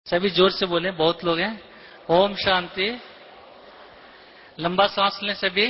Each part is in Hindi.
सभी जोर से बोले, बहुत लोग हैं। ओम शांति। लंबा सांस लें सभी।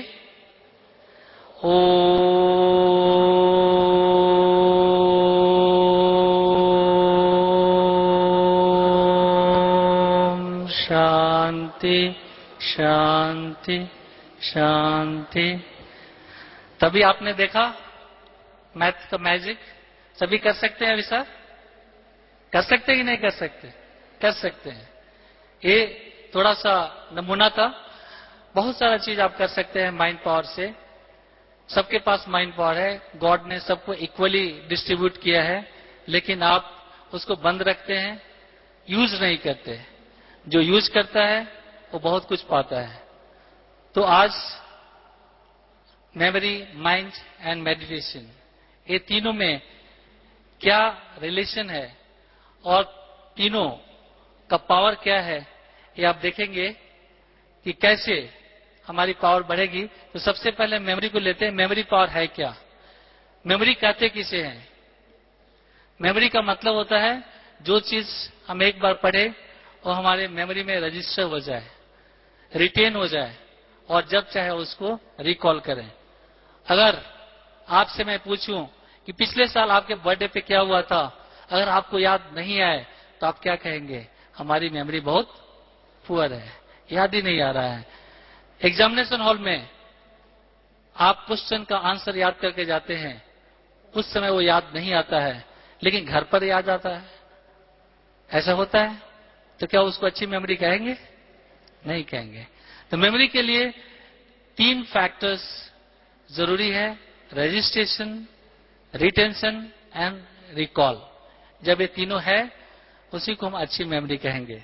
ओम शांति शांति शांति। तभी आपने देखा मैथ का मैजिक। सभी कर सकते हैं अभी सर? कर सकते हैं कि नहीं कर सकते? कर सकते हैं। ये थोड़ा सा नमूना था। बहुत सारा चीज आप कर सकते हैं माइंड पावर से। सबके पास माइंड पावर है। गॉड ने सबको इक्वली डिस्ट्रीब्यूट किया है, लेकिन आप उसको बंद रखते हैं, यूज नहीं करते। जो यूज करता है वो बहुत कुछ पाता है। तो आज मेमोरी, माइंड एंड मेडिटेशन, ये तीनों में क्या रिलेशन है और तीनों का पावर क्या है, ये आप देखेंगे कि कैसे हमारी पावर बढ़ेगी। तो सबसे पहले मेमोरी को लेते हैं। मेमोरी पावर है क्या? मेमोरी कहते किसे हैं? मेमोरी का मतलब होता है जो चीज हम एक बार पढ़े वो हमारे मेमोरी में रजिस्टर हो जाए, रिटेन हो जाए और जब चाहे उसको रिकॉल करें। अगर आपसे मैं पूछूं कि पिछले साल आपके बर्थडे पे क्या हुआ था, अगर आपको याद नहीं आए तो आप क्या कहेंगे? हमारी मेमोरी बहुत पुअर है, याद ही नहीं आ रहा है। एग्जामिनेशन हॉल में आप क्वेश्चन का आंसर याद करके जाते हैं, उस समय वो याद नहीं आता है, लेकिन घर पर याद आता है। ऐसा होता है। तो क्या उसको अच्छी मेमोरी कहेंगे? नहीं कहेंगे। तो मेमोरी के लिए 3 फैक्टर्स जरूरी है: रजिस्ट्रेशन, रिटेंशन एंड रिकॉल। जब ये तीनों है उसी को हम अच्छी मेमोरी कहेंगे।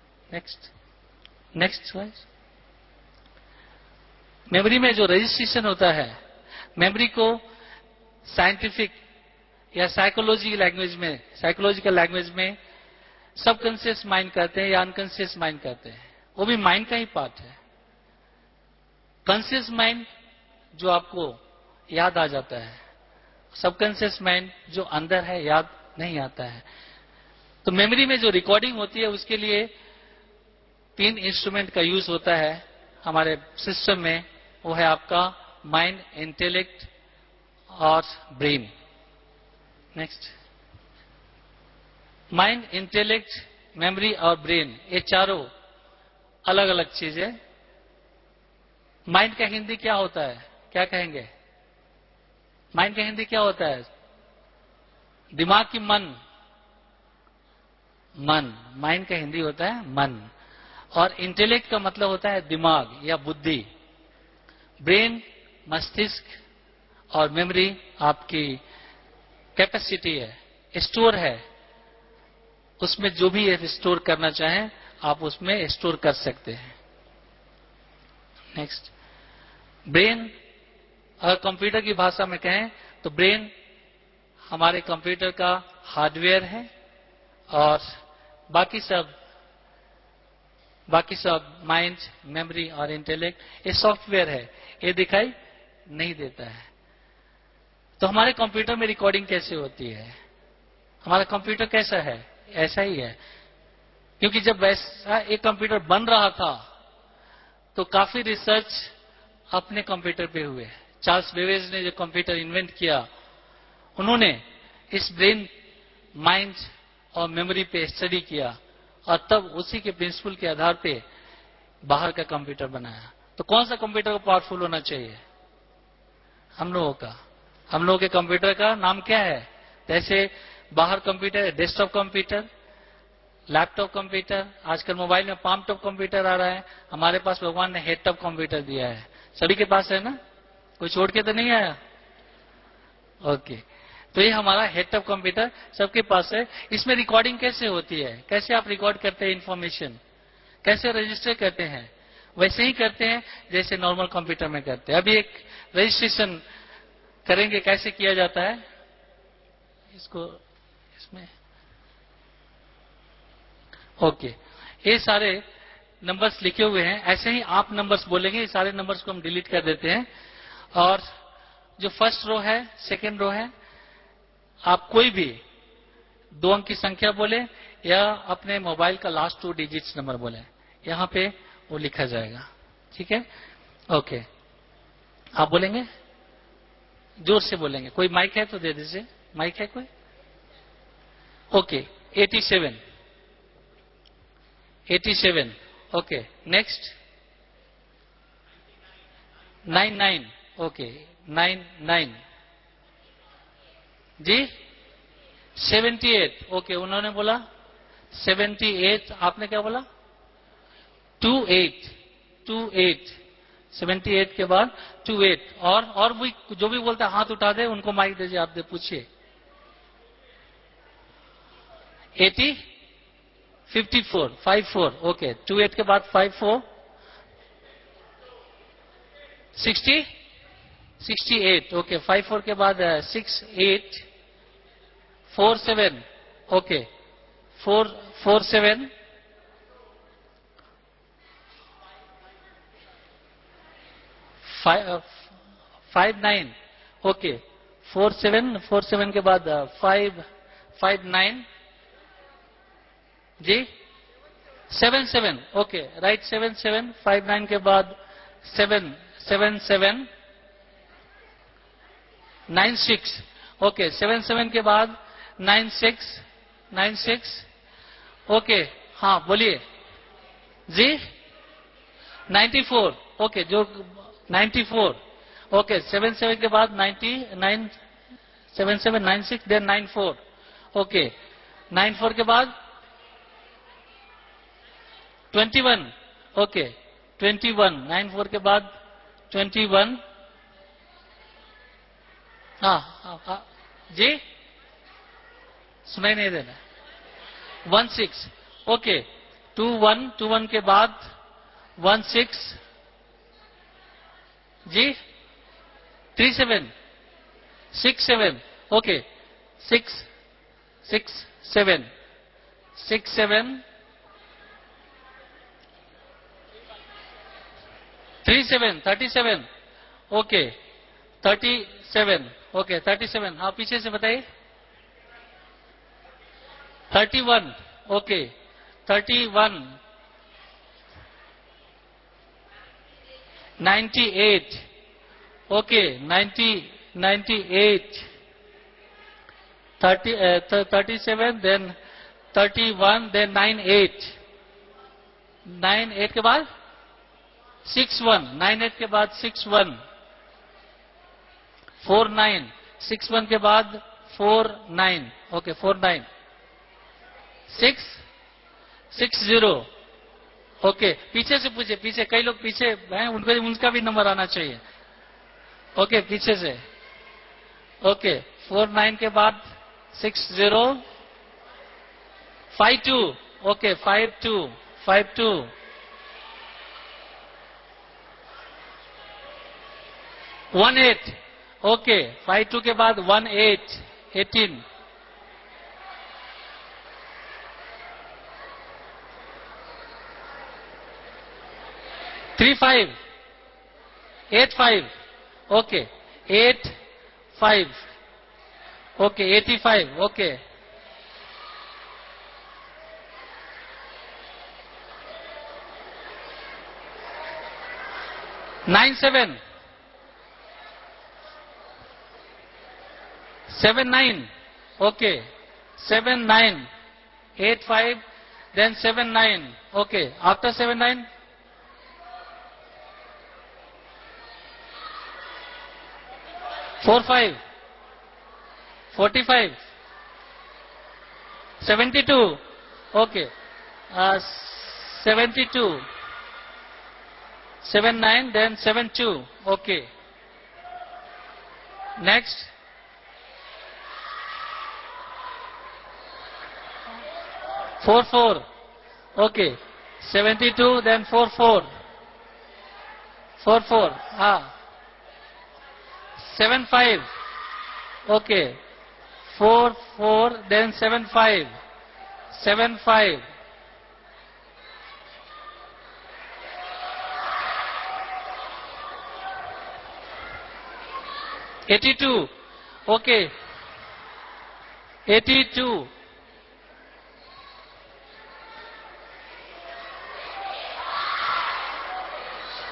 नेक्स्ट मेमोरी में जो रजिस्ट्रेशन होता है, मेमोरी को साइंटिफिक या साइकोलॉजिकल लैंग्वेज में सबकॉन्शियस माइंड कहते हैं या अनकॉन्शियस माइंड कहते हैं। वो भी माइंड का ही पार्ट है। कॉन्शियस माइंड जो आपको याद आ जाता है, सबकॉन्शियस माइंड जो अंदर है याद नहीं आता है। तो मेमोरी में जो रिकॉर्डिंग होती है उसके लिए 3 इंस्ट्रूमेंट का यूज होता है हमारे सिस्टम में। वो है आपका माइंड, इंटेलेक्ट और brain. Next, mind, intellect, memory और ब्रेन, ये चारों अलग अलग चीजें। माइंड का हिंदी क्या होता है? क्या कहेंगे? माइंड का हिंदी क्या होता है? दिमाग की मन। माइंड का हिंदी होता है मन। और इंटेलेक्ट का मतलब होता है दिमाग या बुद्धि। ब्रेन मस्तिष्क और मेमोरी आपकी कैपेसिटी है, स्टोर है। उसमें जो भी स्टोर करना चाहें आप उसमें स्टोर कर सकते हैं। नेक्स्ट, ब्रेन, अगर कंप्यूटर की भाषा में कहें तो ब्रेन हमारे कंप्यूटर का हार्डवेयर है और बाकी सब माइंड, मेमोरी और इंटेलेक्ट ये सॉफ्टवेयर है, ये दिखाई नहीं देता है। तो हमारे कंप्यूटर में रिकॉर्डिंग कैसे होती है? हमारा कंप्यूटर कैसा है? ऐसा ही है। क्योंकि जब वैसा एक कंप्यूटर बन रहा था तो काफी रिसर्च अपने कंप्यूटर पे हुए। चार्ल्स बेबेज ने जो कंप्यूटर इन्वेंट किया, उन्होंने इस ब्रेन, माइंड और मेमोरी पे स्टडी किया और तब उसी के प्रिंसिपल के आधार पे बाहर का कंप्यूटर बनाया। तो कौन सा कंप्यूटर को पावरफुल होना चाहिए? हम लोगों के कंप्यूटर का नाम क्या है? जैसे बाहर कंप्यूटर है डेस्कटॉप कंप्यूटर, लैपटॉप कंप्यूटर, आजकल मोबाइल में पाम टॉप कंप्यूटर आ रहा है। हमारे पास भगवान ने हेड टॉप कंप्यूटर दिया है। सभी के पास है ना? कोई छोड़ के तो नहीं आया? ओके। तो ये हमारा हेड टॉप कंप्यूटर सबके पास है। इसमें रिकॉर्डिंग कैसे होती है? कैसे आप रिकॉर्ड करते हैं इंफॉर्मेशन? कैसे रजिस्टर करते हैं? वैसे ही करते हैं जैसे नॉर्मल कंप्यूटर में करते हैं। अभी एक रजिस्ट्रेशन करेंगे, कैसे किया जाता है इसमें। ओके, ये सारे नंबर्स लिखे हुए हैं। ऐसे ही आप नंबर्स बोलेंगे, ये सारे नंबर्स को हम डिलीट कर देते हैं। और जो फर्स्ट रो है, सेकंड रो है, आप कोई भी 2 अंक की संख्या बोले, या अपने मोबाइल का लास्ट 2 डिजिट्स नंबर बोले, यहाँ पे वो लिखा जाएगा। ठीक है, ओके। आप बोलेंगे, जोर से बोलेंगे। कोई माइक है तो दे दीजिए, माइक है कोई? Okay, 87, 87, okay. नेक्स्ट 99, ओके, 99 जी। 78, ओके, उन्होंने बोला 78, आपने क्या बोला? 28, 28, 78 के बाद 28। और भी जो भी बोलता है हाथ उठा दे, उनको माइक दीजिए, आप दे पूछिए। 80, 54, 54, ओके। 28 के बाद 54, 60, 68, ओके। 54 के बाद 68, 47, ओके। 47, 59, ओके। 47, 47 के बाद 59 जी। 77, ओके, राइट। 77, 59 के बाद 77, 96, ओके। 77 के बाद 96, 96, ओके। हाँ बोलिए जी। 94, ओके, जो 94, ओके। 77 के बाद 99, 77, 96, देन 94, ओके। 94 के बाद 21, ओके। 21, 94 के बाद 21, हाँ जी, सुनाई नहीं देना। 16, ओके। 21, 21 के बाद 16 जी। 37, 67, ओके। 6, 6, 7, 6, 7, 37, 37, ओके। 37, ओके। 37, हाँ पीछे से बताइए। 31, ओके। 31, 98, ओके। 90, 98, 37, देन 31, देन 98, 98 के बाद 61, 98 के बाद 61, 49, 61 के बाद 49, ओके। 49, 6, 60, ओके। पीछे से पूछे, पीछे कई लोग पीछे हैं, उनको उनका भी नंबर आना चाहिए, ओके। पीछे से, ओके। 49 के बाद 60, 52, ओके। 52, 52, 18, ओके। 52 के बाद 18, 18, 35, 85, okay. 85, okay. 85, okay. 97, 79, okay. 79, 85, then 79, okay. After 79, 45, 45, 72, okay. 72, 79, then 72, okay. Next, 44, okay. 72, then 44, 44, 75, okay. 44, then 75, 75, 82, okay. 82,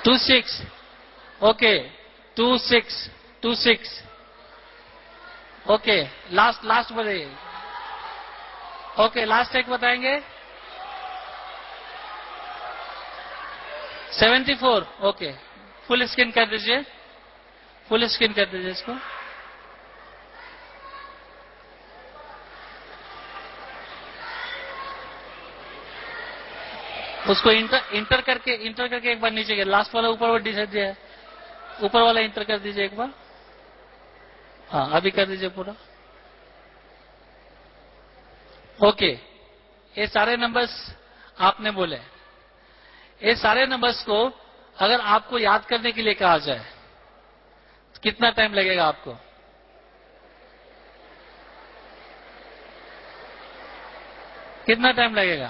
26, okay 26, 26, okay last बताइए। ओके लास्ट एक बताएंगे 74, ओके फुल स्क्रीन कर दीजिए, फुल स्क्रीन कर दीजिए इसको। उसको इंटर करके एक बार नीचे गया, लास्ट वाला ऊपर वाला डिसाइड दिया है, ऊपर वाला इंटर कर दीजिए एक बार। हाँ अभी कर दीजिए पूरा। ओके ये सारे नंबर्स आपने बोले। ये सारे नंबर्स को अगर आपको याद करने के लिए कहा जाए तो कितना टाइम लगेगा आपको? कितना टाइम लगेगा?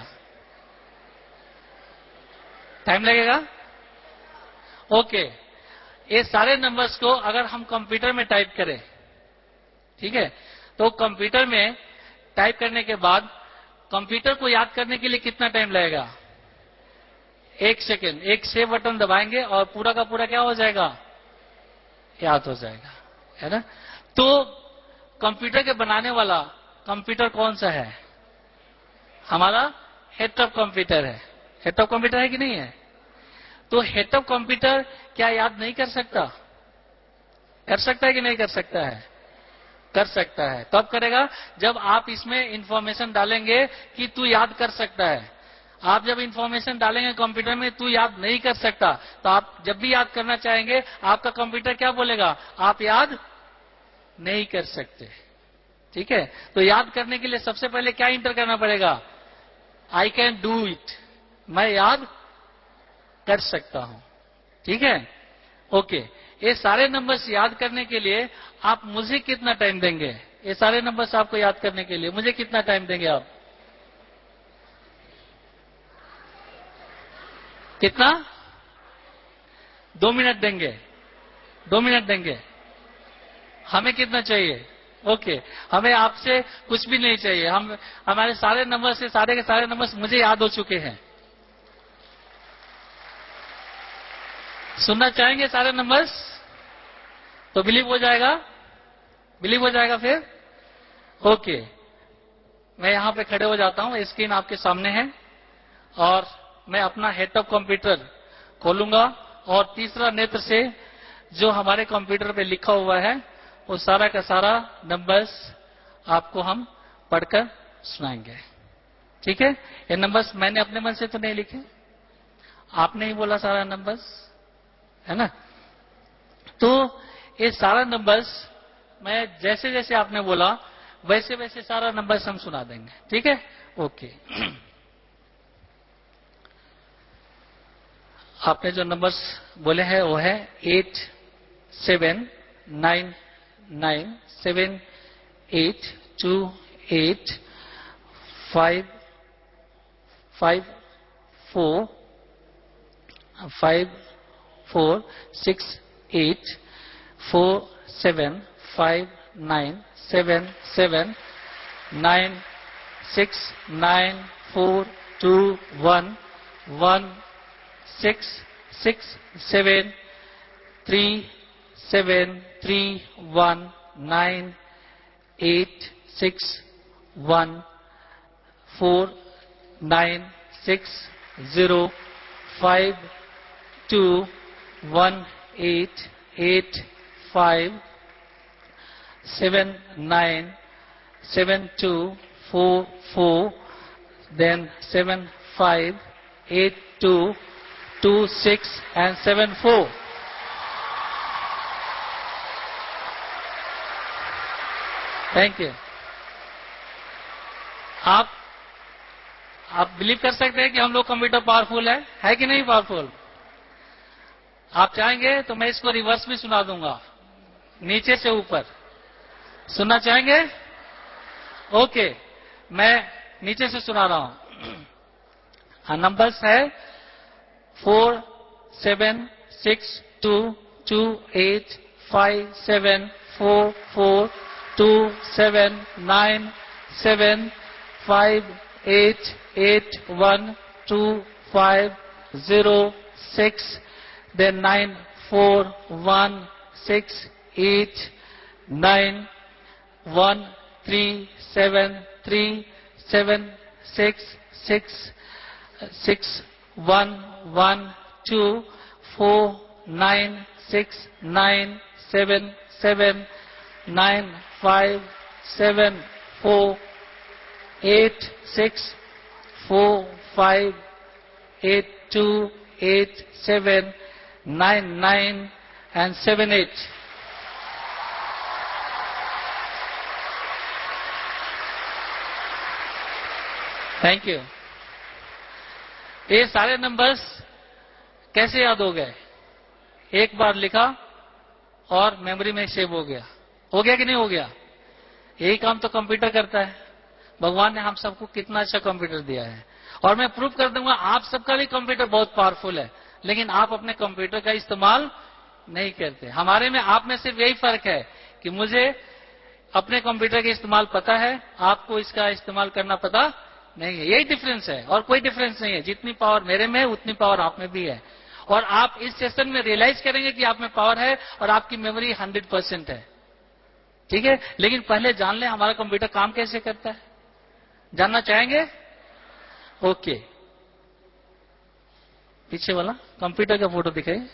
टाइम लगेगा? ओके ये सारे नंबर्स को अगर हम कंप्यूटर में टाइप करें, ठीक है, तो कंप्यूटर में टाइप करने के बाद कंप्यूटर को याद करने के लिए कितना टाइम लगेगा? 1 सेकेंड। एक सेव बटन दबाएंगे और पूरा का पूरा क्या हो जाएगा? याद हो जाएगा, है ना। तो कंप्यूटर के बनाने वाला कंप्यूटर कौन सा है? हमारा हेड ऑफ कंप्यूटर है। हेड ऑफ कंप्यूटर है कि नहीं है? तो हेड ऑफ कंप्यूटर क्या याद नहीं कर सकता? कर सकता है कि नहीं कर सकता है? कर सकता है। कब करेगा? जब आप इसमें इंफॉर्मेशन डालेंगे कि तू याद कर सकता है। आप जब इंफॉर्मेशन डालेंगे कंप्यूटर में तू याद नहीं कर सकता, तो आप जब भी याद करना चाहेंगे आपका कंप्यूटर क्या बोलेगा? आप याद नहीं कर सकते। ठीक है, तो याद करने के लिए सबसे पहले क्या इंटर करना पड़ेगा? आई कैन डू इट, मैं याद कर सकता हूं। ठीक है, ओके। ये सारे नंबर्स याद करने के लिए आप मुझे कितना टाइम देंगे? ये सारे नंबर्स आपको याद करने के लिए मुझे कितना टाइम देंगे आप? कितना? 2 मिनट देंगे? 2 मिनट देंगे? हमें कितना चाहिए? ओके, हमें आपसे कुछ भी नहीं चाहिए। हमारे सारे नंबर्स से सारे के सारे नंबर्स मुझे याद हो चुके हैं। सुनना चाहेंगे सारे नंबर्स? तो बिलीव हो जाएगा? बिलीव हो जाएगा फिर? ओके, मैं यहां पे खड़े हो जाता हूं। स्क्रीन आपके सामने है और मैं अपना हेड ऑफ कंप्यूटर खोलूंगा और तीसरा नेत्र से जो हमारे कंप्यूटर पे लिखा हुआ है वो सारा का सारा नंबर्स आपको हम पढ़कर सुनाएंगे। ठीक है, ये नंबर्स मैंने अपने मन से तो नहीं लिखे, आपने ही बोला सारा नंबर्स, है ना। तो ये सारा नंबर्स मैं जैसे जैसे आपने बोला वैसे वैसे सारा नंबर्स हम सुना देंगे। ठीक है, ओके। आपने जो नंबर्स बोले हैं वो है 8 7 9 9 7 8 2 8 5 5 4 5 4 6 8 4 7 5 9 7 7 9 6 9 4 2 1 1 6 6 7 3 7 3 1 9 8 6 1 4 9 6 0 5 2 1 8 8 5 7 9 7 2 4 4 then 7 5 8 2 2 6 and 7 4. Thank you. आप बिलीव कर सकते हैं कि हम लोग कंप्यूटर पावरफुल है कि नहीं पावरफुल? आप चाहेंगे तो मैं इसको रिवर्स भी सुना दूंगा, नीचे से ऊपर। सुनना चाहेंगे? ओके, मैं नीचे से सुना रहा हूं। नंबर्स है 4 7 6 2 2 8 5 7 4 4 2 7 9 7 5 8 8 1 2 5 0 6 then 9, 4, 1, 6, 8, 9, 1, 3, 7, 3, 7, 6, 6, 6, 1, 1, 2, 4, 9, 6, 9, 7, 7, 9, 5, 7, 4, 8, 6, 4, 5, 8, 2, 8, 7, 9, 9, and 7, 8. Thank you. ये सारे नंबर्स कैसे याद हो गए? एक बार लिखा और मेमोरी में सेव हो गया कि नहीं हो गया? यही काम तो कंप्यूटर करता है। भगवान ने हम सबको कितना अच्छा कंप्यूटर दिया है, और मैं प्रूव कर दूंगा आप सबका भी कंप्यूटर बहुत पावरफुल है, लेकिन आप अपने कंप्यूटर का इस्तेमाल नहीं करते। हमारे में आप में सिर्फ यही फर्क है कि मुझे अपने कंप्यूटर का इस्तेमाल पता है, आपको इसका इस्तेमाल करना पता नहीं है। यही डिफरेंस है और कोई डिफरेंस नहीं है। जितनी पावर मेरे में है उतनी पावर आप में भी है, और आप इस सेशन में रियलाइज करेंगे कि आप में पावर है और आपकी मेमोरी 100% है। ठीक है, लेकिन पहले जान ले हमारा कंप्यूटर काम कैसे करता है। जानना चाहेंगे? ओके, पीछे वाला कंप्यूटर का फोटो दिखाइए।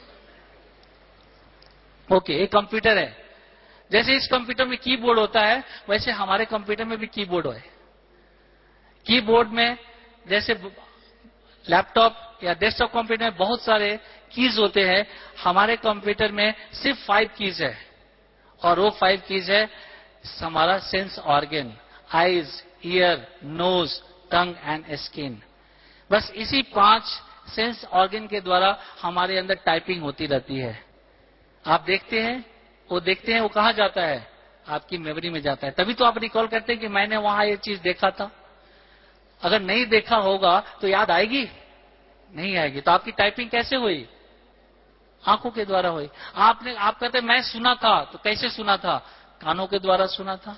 ओके, एक कंप्यूटर है। जैसे इस कंप्यूटर में कीबोर्ड होता है, वैसे हमारे कंप्यूटर में भी कीबोर्ड है। कीबोर्ड में जैसे लैपटॉप या डेस्कटॉप कंप्यूटर में बहुत सारे कीज होते हैं, हमारे कंप्यूटर में सिर्फ 5 कीज है, और वो 5 कीज है हमारा sense organ, eyes, ear, nose, tongue and skin. बस इसी 5 सेंस ऑर्गन के द्वारा हमारे अंदर टाइपिंग होती रहती है। आप देखते हैं, वो कहां जाता है? आपकी मेमोरी में जाता है। तभी तो आप रिकॉल करते हैं कि मैंने वहां ये चीज देखा था। अगर नहीं देखा होगा तो याद आएगी? नहीं आएगी। तो आपकी टाइपिंग कैसे हुई? आंखों के द्वारा हुई। आप कहते मैं सुना था, तो कैसे सुना था? कानों के द्वारा सुना था।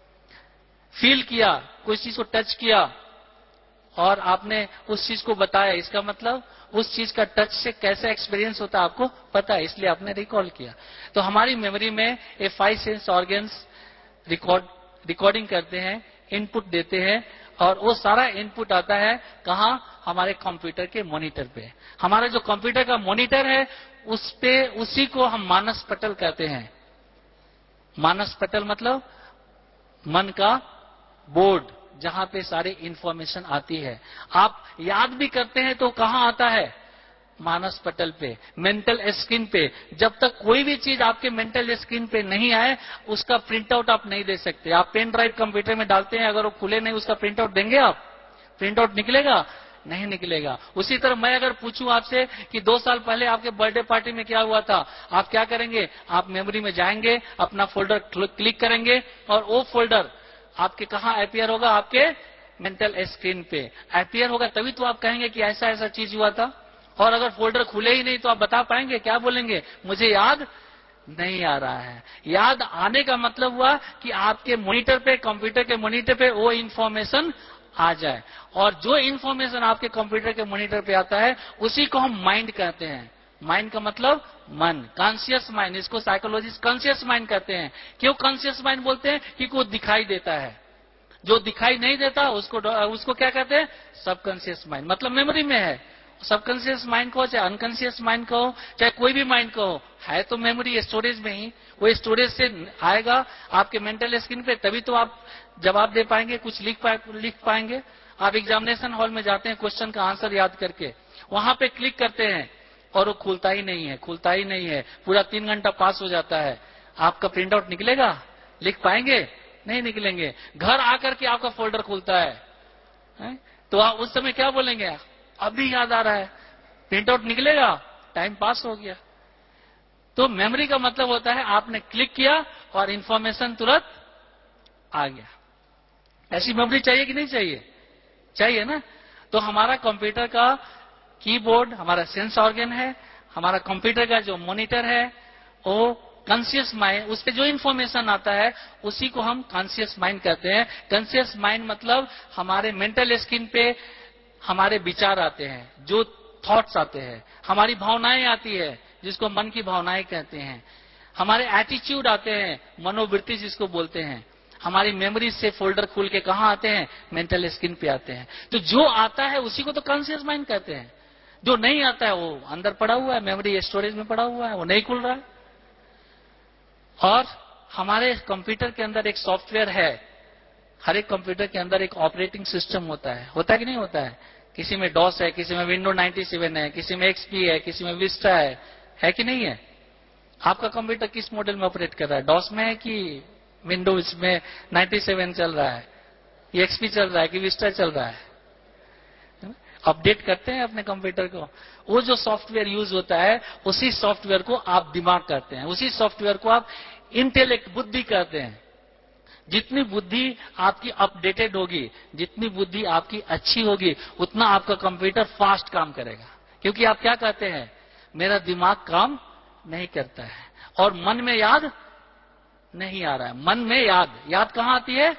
फील किया, कोई चीज को टच किया और आपने उस चीज को बताया, इसका मतलब उस चीज का टच से कैसा एक्सपीरियंस होता है आपको पता है, इसलिए आपने रिकॉल किया। तो हमारी मेमोरी में ये 5 सेंस ऑर्गन्स रिकॉर्डिंग करते हैं, इनपुट देते हैं, और वो सारा इनपुट आता है कहां? हमारे कंप्यूटर के मॉनिटर पे। हमारा जो कंप्यूटर का मॉनिटर है उसी को हम मानस पटल कहते हैं। मानस पटल मतलब मन का बोर्ड, जहां पे सारी इंफॉर्मेशन आती है। आप याद भी करते हैं तो कहां आता है? मानस पटल पे, मेंटल स्क्रीन पे। जब तक कोई भी चीज आपके मेंटल स्क्रीन पे नहीं आए, उसका प्रिंट आउट आप नहीं दे सकते। आप पेन ड्राइव कंप्यूटर में डालते हैं, अगर वो खुले नहीं, उसका प्रिंट आउट देंगे आप? प्रिंट आउट निकलेगा? नहीं निकलेगा। उसी तरह मैं अगर पूछूं आपसे कि 2 साल पहले आपके बर्थडे पार्टी में क्या हुआ था, आप क्या करेंगे? आप मेमोरी में जाएंगे, अपना फोल्डर क्लिक करेंगे, और वो फोल्डर आपके कहां अपीयर होगा? आपके मेंटल स्क्रीन पे अपीयर होगा। तभी तो आप कहेंगे कि ऐसा ऐसा चीज हुआ था। और अगर फोल्डर खुले ही नहीं तो आप बता पाएंगे? क्या बोलेंगे? मुझे याद नहीं आ रहा है। याद आने का मतलब हुआ कि आपके मॉनिटर पे, कंप्यूटर के मॉनिटर पे वो इंफॉर्मेशन आ जाए, और जो इंफॉर्मेशन आपके कंप्यूटर के मॉनिटर पे आता है उसी को हम माइंड कहते हैं। माइंड का मतलब मन, कॉन्शियस माइंड। इसको साइकोलॉजिस्ट कॉन्शियस माइंड कहते हैं। क्यों कॉन्शियस माइंड बोलते हैं? क्योंकि वो दिखाई देता है। जो दिखाई नहीं देता उसको क्या कहते हैं? Subconscious mind. मतलब मेमोरी में है। सबकॉन्शियस माइंड को चाहे अनकॉन्शियस माइंड को, चाहे कोई भी माइंड को, है तो मेमोरी स्टोरेज में ही। वो स्टोरेज से आएगा आपके मेंटल स्क्रीन पे, तभी तो आप जवाब दे पाएंगे, कुछ लिख पाएंगे। आप एग्जामिनेशन हॉल में जाते हैं क्वेश्चन का आंसर याद करके, वहां पे क्लिक करते हैं और वो खुलता ही नहीं है। पूरा 3 घंटा पास हो जाता है। आपका प्रिंट आउट निकलेगा? लिख पाएंगे? नहीं निकलेंगे। घर आकर के आपका फोल्डर खुलता है, तो आप उस समय क्या बोलेंगे? अभी याद आ रहा है, प्रिंट आउट निकलेगा, टाइम पास हो गया। तो मेमोरी का मतलब होता है आपने क्लिक किया और इंफॉर्मेशन तुरंत आ गया। ऐसी मेमोरी चाहिए कि नहीं चाहिए? चाहिए ना। तो हमारा कंप्यूटर का कीबोर्ड हमारा सेंस ऑर्गन है। हमारा कंप्यूटर का जो मॉनिटर है वो कॉन्शियस माइंड, उस पर जो इंफॉर्मेशन आता है उसी को हम कॉन्शियस माइंड कहते हैं। कॉन्शियस माइंड मतलब हमारे मेंटल स्क्रीन पे हमारे विचार आते हैं, जो थॉट्स आते हैं, हमारी भावनाएं आती है, जिसको मन की भावनाएं कहते हैं। हमारे एटीट्यूड आते हैं, मनोवृत्ति जिसको बोलते हैं। हमारी मेमोरी से फोल्डर खुल के कहां आते हैं? मेंटल स्क्रीन पे आते हैं। तो जो आता है उसी को तो कॉन्शियस माइंड कहते हैं। जो नहीं आता है वो अंदर पड़ा हुआ है, मेमोरी स्टोरेज में पड़ा हुआ है, वो नहीं खुल रहा है। और हमारे कंप्यूटर के अंदर एक सॉफ्टवेयर है, हर एक कंप्यूटर के अंदर एक ऑपरेटिंग सिस्टम होता है कि नहीं होता है? किसी में डॉस है, किसी में विंडो 97 है, किसी में एक्सपी है, किसी में विस्टा है कि नहीं है? आपका कंप्यूटर किस मॉडल में ऑपरेट कर रहा है? डॉस में है कि विंडोज में 97 चल रहा है, ये एक्सपी चल रहा है कि विस्टा चल रहा है? अपडेट करते हैं अपने कंप्यूटर को। वो जो सॉफ्टवेयर यूज होता है उसी सॉफ्टवेयर को आप दिमाग कहते हैं, उसी सॉफ्टवेयर को आप इंटेलेक्ट, बुद्धि कहते हैं। जितनी बुद्धि आपकी अपडेटेड होगी, जितनी बुद्धि आपकी अच्छी होगी, उतना आपका कंप्यूटर फास्ट काम करेगा। क्योंकि आप क्या कहते हैं? मेरा दिमाग काम नहीं करता है और मन में याद नहीं आ रहा है। मन में याद कहां आती है?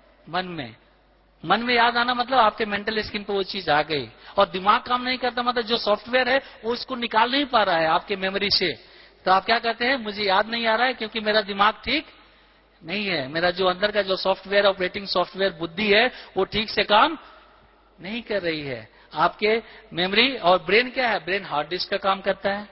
मन में याद आना मतलब आपके मेंटल स्क्रीन पे वो चीज आ गई। और दिमाग काम नहीं करता मतलब जो सॉफ्टवेयर है वो उसको निकाल नहीं पा रहा है आपके मेमोरी से। तो आप क्या कहते हैं? मुझे याद नहीं आ रहा है क्योंकि मेरा दिमाग ठीक नहीं है, मेरा जो अंदर का जो सॉफ्टवेयर, ऑपरेटिंग सॉफ्टवेयर बुद्धि है, वो ठीक से काम नहीं कर रही है। आपके मेमोरी और ब्रेन क्या है? ब्रेन हार्ड डिस्क का काम करता है।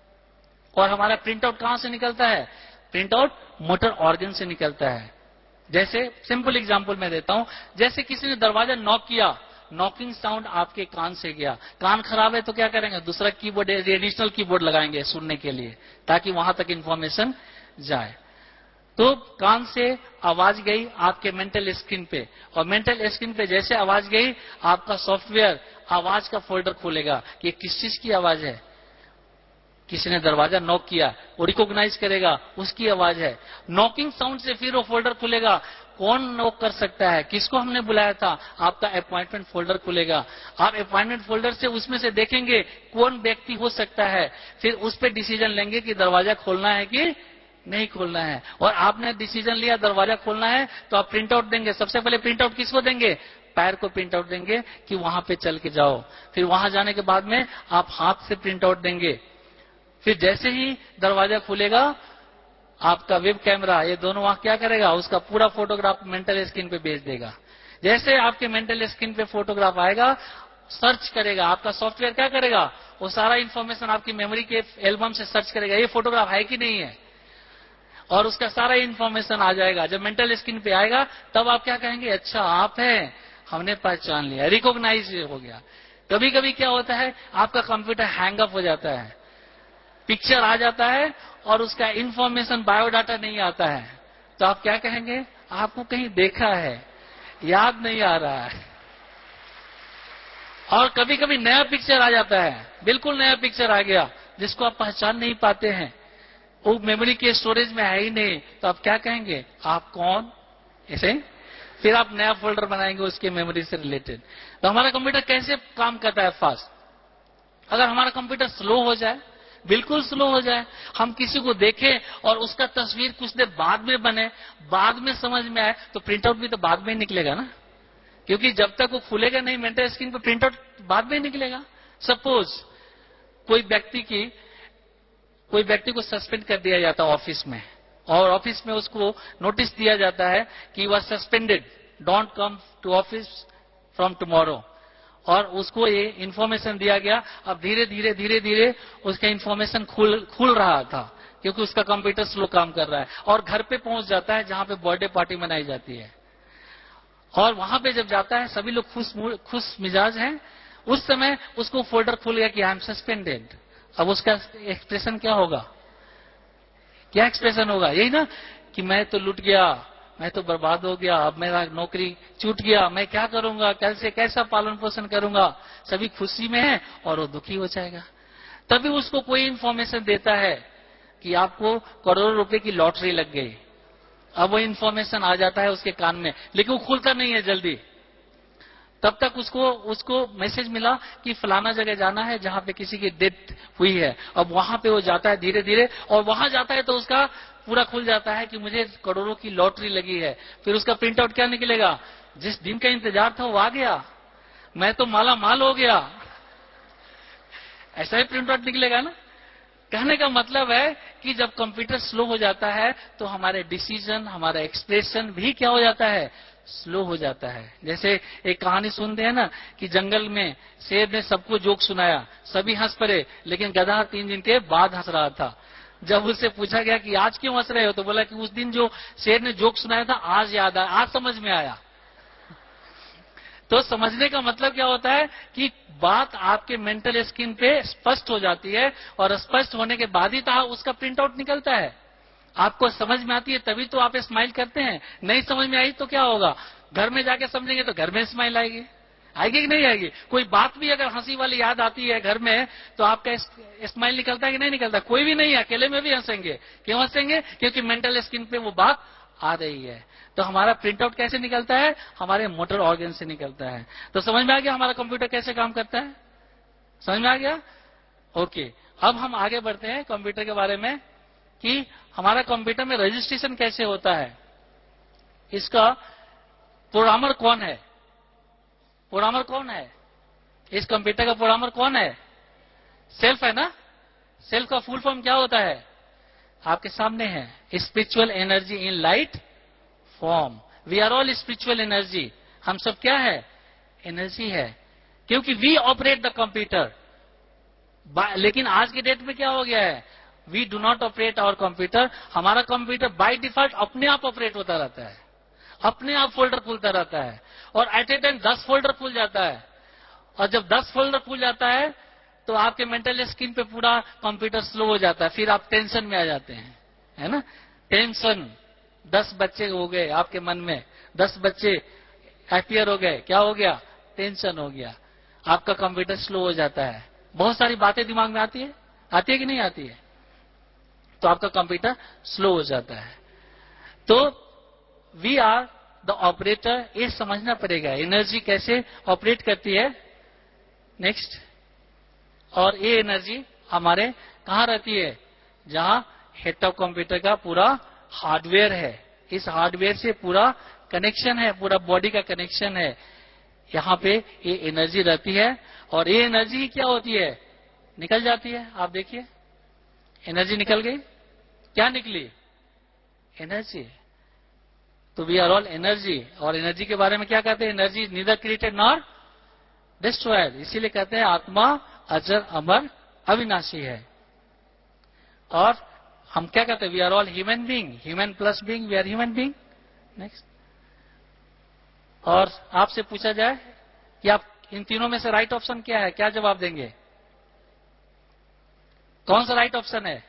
और हमारा प्रिंट आउट कहां से निकलता है? प्रिंट आउट मोटर ऑर्गन से निकलता है। जैसे सिंपल एग्जांपल मैं देता हूं, जैसे किसी ने दरवाजा नॉक किया, नॉकिंग साउंड आपके कान से गया, कान खराब है तो क्या करेंगे? दूसरा कीबोर्ड, एडिशनल कीबोर्ड लगाएंगे सुनने के लिए, ताकि वहां तक इंफॉर्मेशन जाए। तो कान से आवाज गई आपके मेंटल स्क्रीन पे, और मेंटल स्क्रीन पे जैसे आवाज गई, आपका सॉफ्टवेयर आवाज का फोल्डर खोलेगा कि किस चीज की आवाज है। किसी ने दरवाजा नॉक किया, वो रिकॉग्नाइज करेगा उसकी आवाज है। नॉकिंग साउंड से फिर वो फोल्डर खुलेगा, कौन नॉक कर सकता है, किसको हमने बुलाया था, आपका अपॉइंटमेंट फोल्डर खुलेगा। आप अपॉइंटमेंट फोल्डर से उसमें से देखेंगे कौन व्यक्ति हो सकता है, फिर उस पर डिसीजन लेंगे कि दरवाजा खोलना है कि नहीं खोलना है। और आपने डिसीजन लिया दरवाजा खोलना है तो आप प्रिंट आउट देंगे। सबसे पहले प्रिंट आउट किसको देंगे? पैर को प्रिंट आउट देंगे कि वहां पे चल के जाओ। फिर वहां जाने के बाद में आप हाथ से प्रिंट आउट देंगे। फिर जैसे ही दरवाजा खुलेगा, आपका वेब कैमरा, ये दोनों वहां क्या करेगा? उसका पूरा फोटोग्राफ मेंटल स्क्रीन पे भेज देगा। जैसे आपके मेंटल स्क्रीन पे फोटोग्राफ आएगा, सर्च करेगा, आपका सॉफ्टवेयर क्या करेगा? वो सारा इंफॉर्मेशन आपकी मेमोरी के एल्बम से सर्च करेगा, ये फोटोग्राफ है कि नहीं है, और उसका सारा इंफॉर्मेशन आ जाएगा। जब मेंटल स्क्रीन पे आएगा तब आप क्या कहेंगे? अच्छा आप हैं, हमने पहचान लिया, रिकॉग्नाइज हो गया। कभी कभी क्या होता है, आपका कंप्यूटर हैंग अप हो जाता है, पिक्चर आ जाता है और उसका इंफॉर्मेशन, बायोडाटा नहीं आता है, तो आप क्या कहेंगे? आपको कहीं देखा है, याद नहीं आ रहा है। और कभी कभी नया पिक्चर आ जाता है, बिल्कुल नया पिक्चर आ गया जिसको आप पहचान नहीं पाते हैं, वो मेमोरी के स्टोरेज में है ही नहीं, तो आप क्या कहेंगे? आप कौन? ऐसे फिर आप नया फोल्डर बनाएंगे उसके मेमोरी से रिलेटेड। तो हमारा कंप्यूटर कैसे काम करता है फास्ट? अगर हमारा कंप्यूटर स्लो हो जाए, बिल्कुल स्लो हो जाए, हम किसी को देखें और उसका तस्वीर कुछ देर बाद में बने, बाद में समझ में आए, तो प्रिंट आउट भी तो बाद में ही निकलेगा ना, क्योंकि जब तक वो खुलेगा नहीं मेंटल स्क्रीन पर, प्रिंट आउट बाद में ही निकलेगा। सपोज कोई व्यक्ति को सस्पेंड कर दिया जाता है ऑफिस में, और ऑफिस में उसको नोटिस दिया जाता है कि वह suspended, don't come to office from tomorrow, और उसको ये इंफॉर्मेशन दिया गया। अब धीरे धीरे उसका इंफॉर्मेशन खुल रहा था, क्योंकि उसका कंप्यूटर स्लो काम कर रहा है, और घर पे पहुंच जाता है जहां पे बर्थडे पार्टी मनाई जाती है। और वहां पे जब जाता है, सभी लोग खुश मिजाज हैं, उस समय उसको फोल्डर खुल गया कि आई एम सस्पेंडेड। अब उसका एक्सप्रेशन क्या होगा? क्या एक्सप्रेशन होगा? यही ना कि मैं तो लुट गया, मैं तो बर्बाद हो गया, अब मेरा नौकरी छूट गया, मैं क्या करूंगा, कल से कैसा पालन पोषण करूंगा। सभी खुशी में है और वो दुखी हो जाएगा। तभी उसको कोई इंफॉर्मेशन देता है कि आपको करोड़ों रुपए की लॉटरी लग गई। अब वो इंफॉर्मेशन आ जाता है उसके कान में, लेकिन वो खुलता नहीं है जल्दी। तब तक उसको मैसेज मिला कि फलाना जगह जाना है जहां पे किसी की डेथ हुई है। अब वहां पे वो जाता है धीरे धीरे, और वहां जाता है तो उसका पूरा खुल जाता है कि मुझे करोड़ों की लॉटरी लगी है। फिर उसका प्रिंट आउट क्या निकलेगा? जिस दिन का इंतजार था वो आ गया, मैं तो माला माल हो गया। ऐसा ही प्रिंट आउट निकलेगा ना। कहने का मतलब है कि जब कंप्यूटर स्लो हो जाता है तो हमारे डिसीजन, हमारा एक्सप्रेशन भी क्या हो जाता है, स्लो हो जाता है। जैसे एक कहानी सुनते हैं ना कि जंगल में शेर ने सबको जोक सुनाया, सभी हंस पड़े, लेकिन गधा 3 दिन के बाद हंस रहा था। जब उससे पूछा गया कि आज क्यों हंस रहे हो, तो बोला कि उस दिन जो शेर ने जोक सुनाया था आज याद आया, आज समझ में आया। तो समझने का मतलब क्या होता है कि बात आपके मेंटल स्क्रीन पे स्पष्ट हो जाती है, और स्पष्ट होने के बाद ही तो उसका प्रिंट आउट निकलता है। आपको समझ में आती है तभी तो आप स्माइल करते हैं, नहीं समझ में आई तो क्या होगा, घर में जाके समझेंगे तो घर में स्माइल आएगी, आएगी कि नहीं आएगी। कोई बात भी अगर हंसी वाली याद आती है घर में तो आपका स्माइल निकलता है कि नहीं निकलता। कोई भी नहीं है, अकेले में भी हंसेंगे। क्यों हंसेंगे, क्योंकि मेंटल स्क्रीन पे वो बात आ रही है। तो हमारा प्रिंट आउट कैसे निकलता है, हमारे मोटर ऑर्गन से निकलता है। तो समझ में आ गया हमारा कंप्यूटर कैसे काम करता है, समझ में आ गया। ओके, अब हम आगे बढ़ते हैं कंप्यूटर के बारे में कि हमारा कंप्यूटर में रजिस्ट्रेशन कैसे होता है। इसका प्रोग्रामर कौन है, प्रोग्रामर कौन है, इस कंप्यूटर का प्रोग्रामर कौन है, सेल्फ है ना। सेल्फ का फुल फॉर्म क्या होता है, आपके सामने है, spiritual energy in light form. We are all spiritual energy, हम सब क्या है, एनर्जी है, क्योंकि वी ऑपरेट द कंप्यूटर। लेकिन आज की डेट में क्या हो गया है, we do not operate our computer. हमारा कंप्यूटर बाय डिफॉल्ट अपने आप ऑपरेट होता रहता है, अपने आप फोल्डर खुलता रहता है, और एट ए टाइम 10 फोल्डर खुल जाता है। और जब 10 फोल्डर खुल जाता है तो आपके मेंटल स्क्रीन पे पूरा कंप्यूटर स्लो हो जाता है, फिर आप टेंशन में आ जाते हैं, है ना। टेंशन, 10 बच्चे हो गए आपके मन में, 10 बच्चे हैप्पियर हो गए, क्या हो गया, टेंशन हो गया, आपका कंप्यूटर स्लो हो जाता है। बहुत सारी बातें दिमाग में आती है कि नहीं आती है, तो आपका कंप्यूटर स्लो हो जाता है। तो वी आर द ऑपरेटर, ये समझना पड़ेगा एनर्जी कैसे ऑपरेट करती है। नेक्स्ट, और ये एनर्जी हमारे कहां रहती है, जहां हेड ऑफ कंप्यूटर का पूरा हार्डवेयर है, इस हार्डवेयर से पूरा कनेक्शन है, पूरा बॉडी का कनेक्शन है, यहाँ पे ये एनर्जी रहती है। और ये एनर्जी क्या होती है, निकल जाती है। आप देखिए एनर्जी निकल गई, क्या निकली, एनर्जी। तो वी आर ऑल एनर्जी, और एनर्जी के बारे में क्या कहते हैं, energy neither created nor destroyed, इसीलिए कहते हैं आत्मा अजर अमर अविनाशी है। और हम क्या कहते हैं, we are all human being, human plus being, we are human being. Next, और आपसे पूछा जाए कि आप इन तीनों में से राइट ऑप्शन क्या है, क्या जवाब देंगे, कौन सा राइट ऑप्शन है,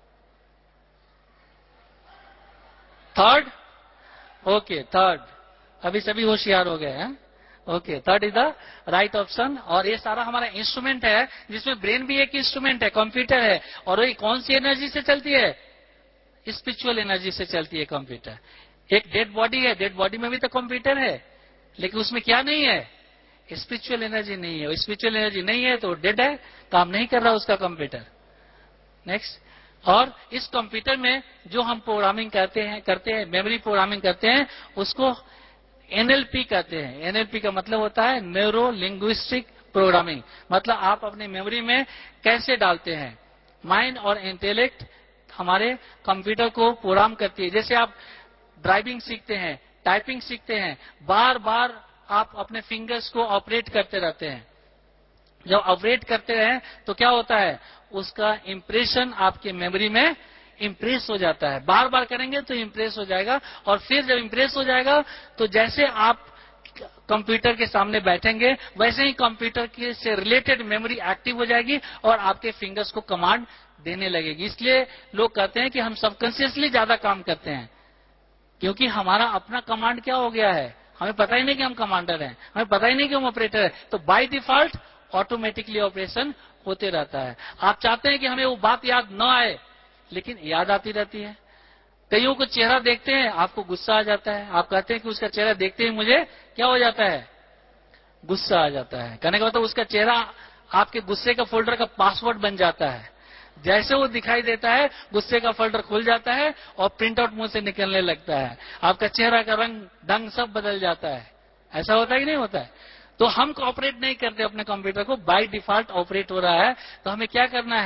थर्ड। ओके, थर्ड, अभी सभी होशियार हो गए हैं। Okay, third is the right option. और ये सारा हमारा इंस्ट्रूमेंट है, जिसमें ब्रेन भी एक इंस्ट्रूमेंट है, कंप्यूटर है, और वही कौन सी एनर्जी से चलती है, स्पिरिचुअल एनर्जी से चलती है कंप्यूटर। एक डेड बॉडी है, डेड बॉडी में भी तो कंप्यूटर है, लेकिन उसमें क्या नहीं है, स्पिरिचुअल एनर्जी नहीं है। स्पिरिचुअल एनर्जी नहीं है तो डेड है, काम नहीं कर रहा उसका कंप्यूटर। नेक्स्ट, और इस कंप्यूटर में जो हम प्रोग्रामिंग करते हैं मेमोरी प्रोग्रामिंग करते हैं, उसको एनएलपी कहते हैं। एनएलपी का मतलब होता है न्यूरो लिंग्विस्टिक प्रोग्रामिंग, मतलब आप अपने मेमोरी में कैसे डालते हैं। माइंड और इंटेलेक्ट हमारे कंप्यूटर को प्रोग्राम करती है। जैसे आप ड्राइविंग सीखते हैं, टाइपिंग सीखते हैं, बार बार आप अपने फिंगर्स को ऑपरेट करते रहते हैं। जब ऑपरेट करते हैं तो क्या होता है, उसका इंप्रेशन आपके मेमोरी में इंप्रेस हो जाता है। बार बार करेंगे तो इंप्रेस हो जाएगा, और फिर जब इंप्रेस हो जाएगा तो जैसे आप कंप्यूटर के सामने बैठेंगे वैसे ही कंप्यूटर के से रिलेटेड मेमोरी एक्टिव हो जाएगी और आपके फिंगर्स को कमांड देने लगेगी। इसलिए लोग कहते हैं कि हम सबकॉन्शियसली ज्यादा काम करते हैं, क्योंकि हमारा अपना कमांड क्या हो गया है, हमें पता ही नहीं कि हम कमांडर हैं, हमें पता ही नहीं कि हम ऑपरेटर हैं। तो बाय डिफॉल्ट ऑटोमेटिकली ऑपरेशन होते रहता है। आप चाहते हैं कि हमें वो बात याद न आए, लेकिन याद आती रहती है। कईयों को चेहरा देखते हैं आपको गुस्सा आ जाता है, आप कहते हैं कि उसका चेहरा देखते ही मुझे क्या हो जाता है, गुस्सा आ जाता है। कहने का मतलब उसका चेहरा आपके गुस्से का फोल्डर का पासवर्ड बन जाता है। जैसे वो दिखाई देता है गुस्से का फोल्डर खुल जाता है और प्रिंट आउट मुंह से निकलने लगता है, आपका चेहरा का रंग ढंग सब बदल जाता है। ऐसा होता है कि नहीं होता है। तो हम ऑपरेट नहीं करते अपने कंप्यूटर को, बाय डिफॉल्ट ऑपरेट हो रहा है। तो हमें क्या करना है,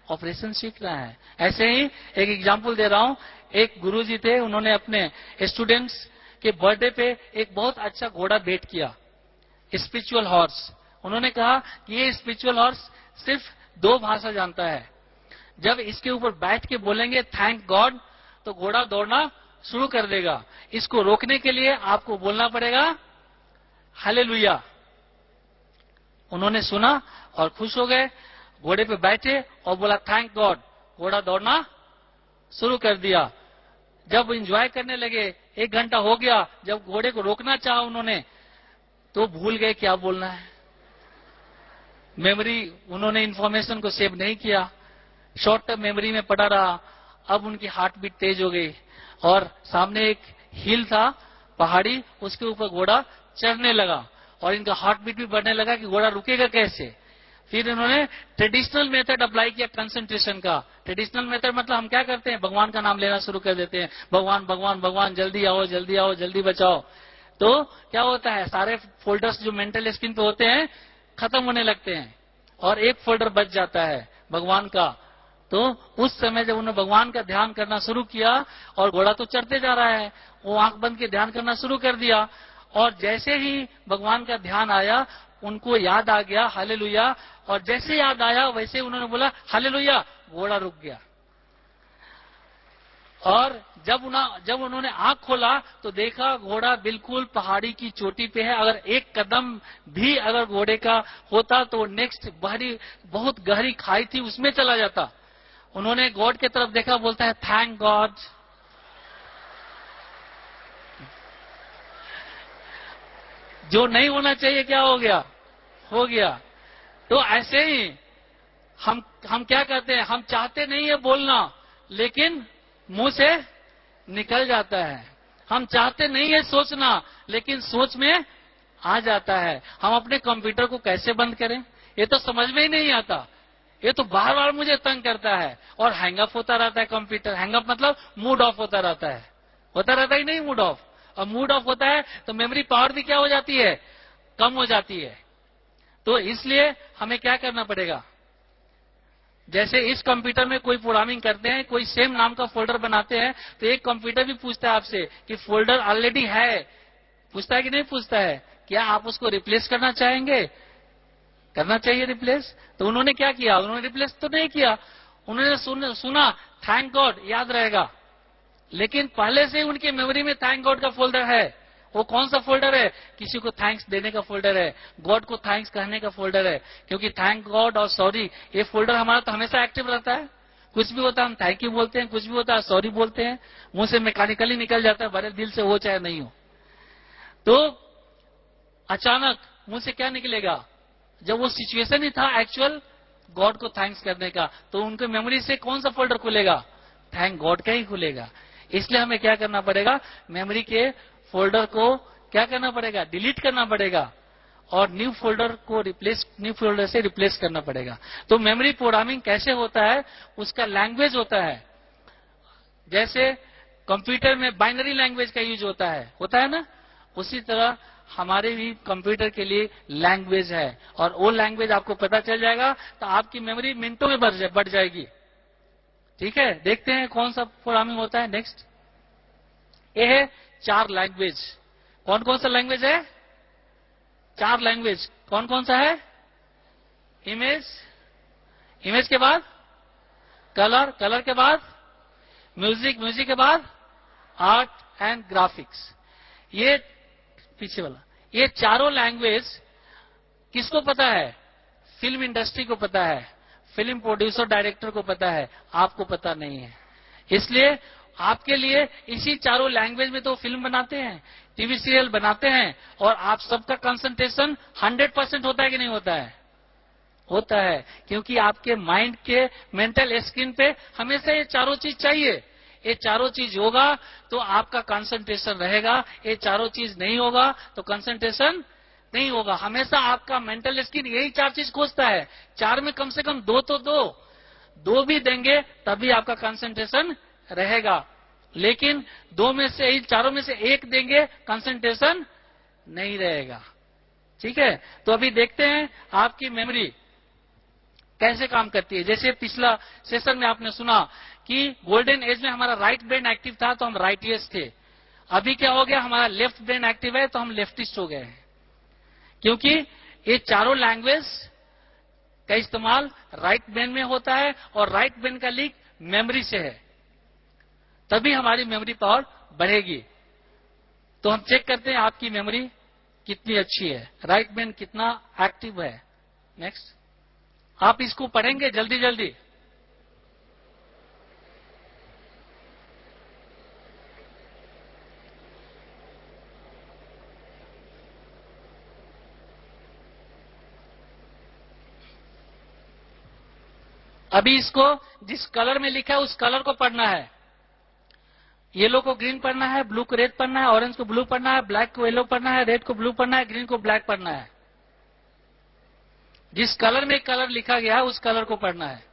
ऑपरेशन सीख रहा है। ऐसे ही एक एग्जांपल दे रहा हूं, एक गुरुजी थे, उन्होंने अपने स्टूडेंट्स के बर्थडे पे एक बहुत अच्छा घोड़ा भेंट किया, स्पिरिचुअल हॉर्स। उन्होंने कहा कि ये स्पिरिचुअल हॉर्स सिर्फ 2 भाषा जानता है, जब इसके ऊपर बैठ के बोलेंगे थैंक गॉड तो घोड़ा दौड़ना शुरू कर देगा। इसको रोकने के लिए आपको बोलना पड़ेगा हालेलुया। उन्होंने सुना और खुश हो गए, घोड़े पे बैठे और बोला थैंक गॉड, घोड़ा दौड़ना शुरू कर दिया। जब एंजॉय करने लगे, 1 घंटा हो गया, जब घोड़े को रोकना चाहा उन्होंने तो भूल गए क्या बोलना है। मेमोरी, उन्होंने इंफॉर्मेशन को सेव नहीं किया, शॉर्ट टर्म मेमोरी में पड़ा रहा। अब उनकी हार्ट बीट तेज हो गई और सामने एक हिल था, पहाड़ी, उसके ऊपर घोड़ा चढ़ने लगा और इनका हार्ट बीट भी बढ़ने लगा कि घोड़ा रुकेगा कैसे। फिर इन्होंने ट्रेडिशनल मेथड अप्लाई किया कंसंट्रेशन का। ट्रेडिशनल मेथड मतलब हम क्या करते हैं, भगवान का नाम लेना शुरू कर देते हैं, भगवान भगवान भगवान, जल्दी आओ जल्दी आओ जल्दी बचाओ। तो क्या होता है, सारे फोल्डर्स जो मेंटल स्क्रीन पे होते हैं खत्म होने लगते हैं और एक फोल्डर बच जाता है भगवान का। तो उस समय जब उन्होंने भगवान का ध्यान करना शुरू किया और घोड़ा तो चढ़ते जा रहा है, वो आंख बंद के ध्यान करना शुरू कर दिया और जैसे ही भगवान का ध्यान आया उनको याद आ गया हालेलुया, और जैसे याद आया वैसे उन्होंने बोला हालेलुया, घोड़ा रुक गया। और जब उन्होंने आंख खोला तो देखा घोड़ा बिल्कुल पहाड़ी की चोटी पे है। अगर एक कदम भी अगर घोड़े का होता तो नेक्स्ट बहुत गहरी खाई थी, उसमें चला जाता। उन्होंने गॉड की तरफ देखा, बोलता है थैंक गॉड। जो नहीं होना चाहिए क्या हो गया, हो गया। तो ऐसे ही हम क्या करते हैं, हम चाहते नहीं है बोलना लेकिन मुंह से निकल जाता है। हम चाहते नहीं है सोचना लेकिन सोच में आ जाता है। हम अपने कंप्यूटर को कैसे बंद करें, ये तो समझ में ही नहीं आता। ये तो बार बार मुझे तंग करता है और हैंगअप होता रहता है कंप्यूटर। हैंगअप मतलब मूड ऑफ होता रहता है, होता रहता ही नहीं मूड ऑफ। और मूड ऑफ होता है तो मेमोरी पावर भी क्या हो जाती है, कम हो जाती है। तो इसलिए हमें क्या करना पड़ेगा, जैसे इस कंप्यूटर में कोई प्रोग्रामिंग करते हैं, कोई सेम नाम का फोल्डर बनाते हैं, तो एक कंप्यूटर भी पूछता है आपसे कि फोल्डर ऑलरेडी है, पूछता है कि नहीं पूछता है, क्या आप उसको रिप्लेस करना चाहेंगे, करना चाहिए रिप्लेस। तो उन्होंने क्या किया, उन्होंने रिप्लेस तो नहीं किया, उन्होंने सुना थैंक गॉड याद रहेगा, लेकिन पहले से उनकी मेमोरी में थैंक गॉड का फोल्डर है। वो कौन सा फोल्डर है, किसी को थैंक्स देने का फोल्डर है, गॉड को थैंक्स कहने का फोल्डर है। क्योंकि थैंक गॉड और सॉरी ये फोल्डर हमारा तो हमेशा एक्टिव रहता है। कुछ भी होता है हम थैंक यू बोलते हैं, कुछ भी होता है सॉरी बोलते हैं, मुंह से मैकेनिकली निकल जाता है, भरे दिल से हो चाहे नहीं हो। तो अचानक मुंह से क्या निकलेगा, जब वो सिचुएशन ही था एक्चुअल गॉड को थैंक्स करने का, तो उनके मेमोरी से कौन सा फोल्डर खुलेगा, थैंक गॉड का ही खुलेगा। इसलिए हमें क्या करना पड़ेगा, मेमोरी के फोल्डर को क्या करना पड़ेगा, डिलीट करना पड़ेगा और न्यू फोल्डर से रिप्लेस करना पड़ेगा। तो मेमोरी प्रोग्रामिंग कैसे होता है, उसका लैंग्वेज होता है। जैसे कंप्यूटर में बाइनरी लैंग्वेज का यूज होता है ना, उसी तरह हमारे भी कंप्यूटर के लिए लैंग्वेज है। और वो लैंग्वेज आपको पता चल जाएगा तो आपकी मेमोरी मिनटों में बढ़ जाएगी। ठीक है, देखते हैं कौन सा प्रोग्रामिंग होता है नेक्स्ट। ये है 4 लैंग्वेज। कौन कौन सा लैंग्वेज है, 4 लैंग्वेज। कौन कौन सा है, इमेज के बाद कलर के बाद म्यूजिक के बाद आर्ट एंड ग्राफिक्स। ये पीछे वाला, ये चारों लैंग्वेज किसको पता है, फिल्म इंडस्ट्री को पता है, फिल्म प्रोड्यूसर डायरेक्टर को पता है, आपको पता नहीं है। इसलिए आपके लिए इसी चारों लैंग्वेज में तो फिल्म बनाते हैं, टीवी सीरियल बनाते हैं, और आप सबका कंसंट्रेशन 100% होता है कि नहीं होता है, होता है। क्योंकि आपके माइंड के मेंटल स्क्रीन पे हमेशा ये चारों चीज चाहिए। ये चारों चीज होगा तो आपका कंसंट्रेशन रहेगा, ये चारों चीज नहीं होगा तो कंसंट्रेशन नहीं होगा। हमेशा आपका मेंटल स्क्रीन यही 4 चीज खोजता है। 4 में कम से कम 2 तो दो भी देंगे तभी आपका कंसंट्रेशन रहेगा। लेकिन 2 में से ही, चारों में से 1 देंगे कंसंट्रेशन नहीं रहेगा। ठीक है, तो अभी देखते हैं आपकी मेमोरी कैसे काम करती है। जैसे पिछला सेशन में आपने सुना कि गोल्डन एज में हमारा राइट ब्रेन एक्टिव था तो हम राइटियस थे। अभी क्या हो गया, हमारा लेफ्ट ब्रेन एक्टिव है तो हम लेफ्टिस्ट हो गए हैं। क्योंकि ये चारों लैंग्वेज का इस्तेमाल राइट ब्रेन में होता है और राइट ब्रेन का लिंक मेमोरी से है, तभी हमारी मेमोरी पावर बढ़ेगी। तो हम चेक करते हैं आपकी मेमोरी कितनी अच्छी है, राइट ब्रेन कितना एक्टिव है। नेक्स्ट, आप इसको पढ़ेंगे जल्दी जल्दी। अभी इसको जिस कलर में लिखा है उस कलर को पढ़ना है। येलो को ग्रीन पढ़ना है, ब्लू को रेड पढ़ना है, ऑरेंज को ब्लू पढ़ना है, ब्लैक को येलो पढ़ना है, रेड को ब्लू पढ़ना है, ग्रीन को ब्लैक पढ़ना है। जिस कलर में कलर लिखा गया है उस कलर को पढ़ना है।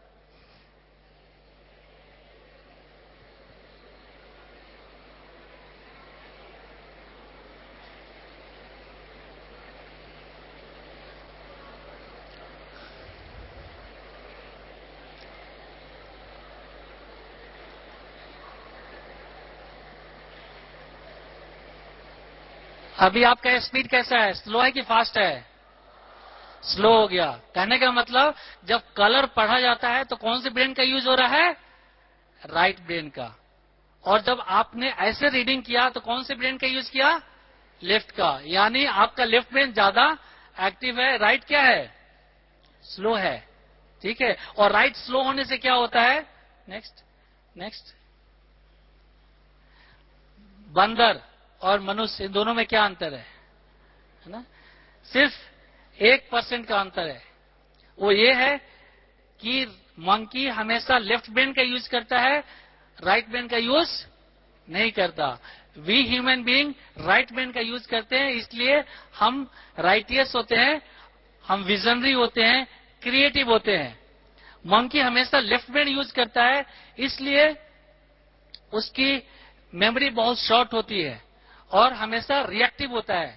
अभी आपका स्पीड कैसा है, स्लो है कि फास्ट है? स्लो हो गया। कहने का मतलब जब कलर पढ़ा जाता है तो कौन से ब्रेन का यूज हो रहा है? राइट ब्रेन का। और जब आपने ऐसे रीडिंग किया तो कौन से ब्रेन का यूज किया? लेफ्ट का। यानी आपका लेफ्ट ब्रेन ज्यादा एक्टिव है, राइट क्या है? स्लो है। ठीक है। और राइट स्लो होने से क्या होता है? नेक्स्ट नेक्स्ट, बंदर और मनुष्य इन दोनों में क्या अंतर है ना? सिर्फ 1% का अंतर है। वो ये है कि मंकी हमेशा लेफ्ट ब्रेन का यूज करता है, राइट ब्रेन का यूज नहीं करता। We human being right brain का यूज करते हैं, इसलिए हम राइटियस होते हैं, हम विजनरी होते हैं, क्रिएटिव होते हैं। मंकी हमेशा लेफ्ट ब्रेन यूज करता है, इसलिए उसकी मेमोरी बहुत शॉर्ट होती है और हमेशा रिएक्टिव होता है।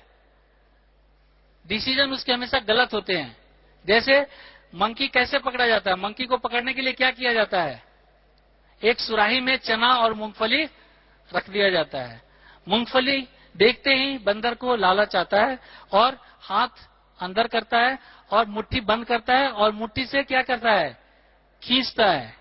डिसीजन उसके हमेशा गलत होते हैं। जैसे मंकी कैसे पकड़ा जाता है? मंकी को पकड़ने के लिए क्या किया जाता है? एक सुराही में चना और मूंगफली रख दिया जाता है। मूंगफली देखते ही बंदर को लालच आता है और हाथ अंदर करता है और मुट्ठी बंद करता है और मुट्ठी से क्या करता है? खींचता है।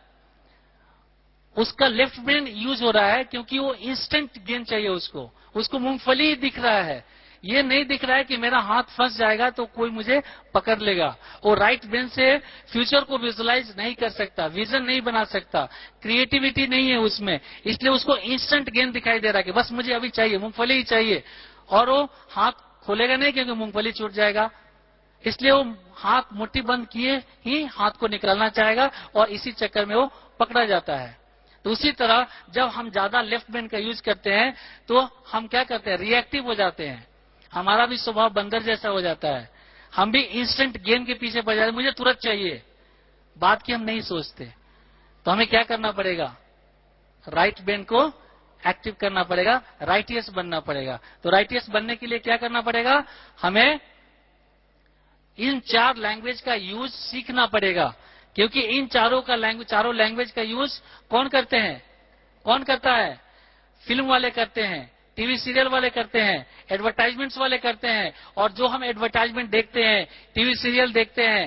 उसका लेफ्ट ब्रेन यूज हो रहा है क्योंकि वो इंस्टेंट गेन चाहिए उसको मूंगफली ही दिख रहा है। ये नहीं दिख रहा है कि मेरा हाथ फंस जाएगा तो कोई मुझे पकड़ लेगा। वो राइट ब्रेन से फ्यूचर को विजुअलाइज नहीं कर सकता, विजन नहीं बना सकता, क्रिएटिविटी नहीं है उसमें, इसलिए उसको इंस्टेंट गेन दिखाई दे रहा है कि बस मुझे अभी चाहिए, मूंगफली ही चाहिए। और वो हाथ खोलेगा नहीं क्योंकि मूंगफली छूट जाएगा, इसलिए वो हाथ मुट्ठी बंद किए ही हाथ को निकालना चाहेगा और इसी चक्कर में वो पकड़ा जाता है। तो उसी तरह जब हम ज्यादा लेफ्ट ब्रेन का यूज करते हैं तो हम क्या करते हैं? रिएक्टिव हो जाते हैं। हमारा भी स्वभाव बंदर जैसा हो जाता है। हम भी इंस्टेंट गेन के पीछे पड़ जाते हैं, मुझे तुरंत चाहिए, बात की हम नहीं सोचते। तो हमें क्या करना पड़ेगा? राइट ब्रेन को एक्टिव करना पड़ेगा, राइटियस बनना पड़ेगा। तो राइटियस बनने के लिए क्या करना पड़ेगा? हमें इन 4 लैंग्वेज का यूज सीखना पड़ेगा। क्योंकि इन चारों लैंग्वेज का यूज कौन करते हैं? कौन करता है? फिल्म वाले करते हैं, टीवी सीरियल वाले करते हैं, एडवर्टाइजमेंट्स वाले करते हैं। और जो हम एडवर्टाइजमेंट देखते हैं, टीवी सीरियल देखते हैं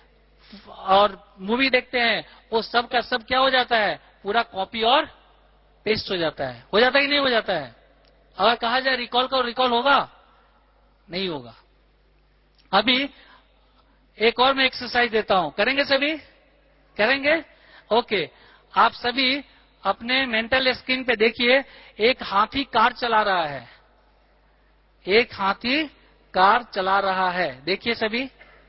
और मूवी देखते हैं, वो सब का सब क्या हो जाता है? पूरा कॉपी और पेस्ट हो जाता है कि नहीं हो जाता है? अगर कहा जाए रिकॉल करो, रिकॉल होगा? नहीं होगा। अभी एक और मैं एक्सरसाइज देता हूं, करेंगे सभी? करेंगे? ओके। आप सभी अपने मेंटल स्क्रीन पे देखिए, एक हाथी कार चला रहा है। एक हाथी कार चला रहा है, देखिए सभी।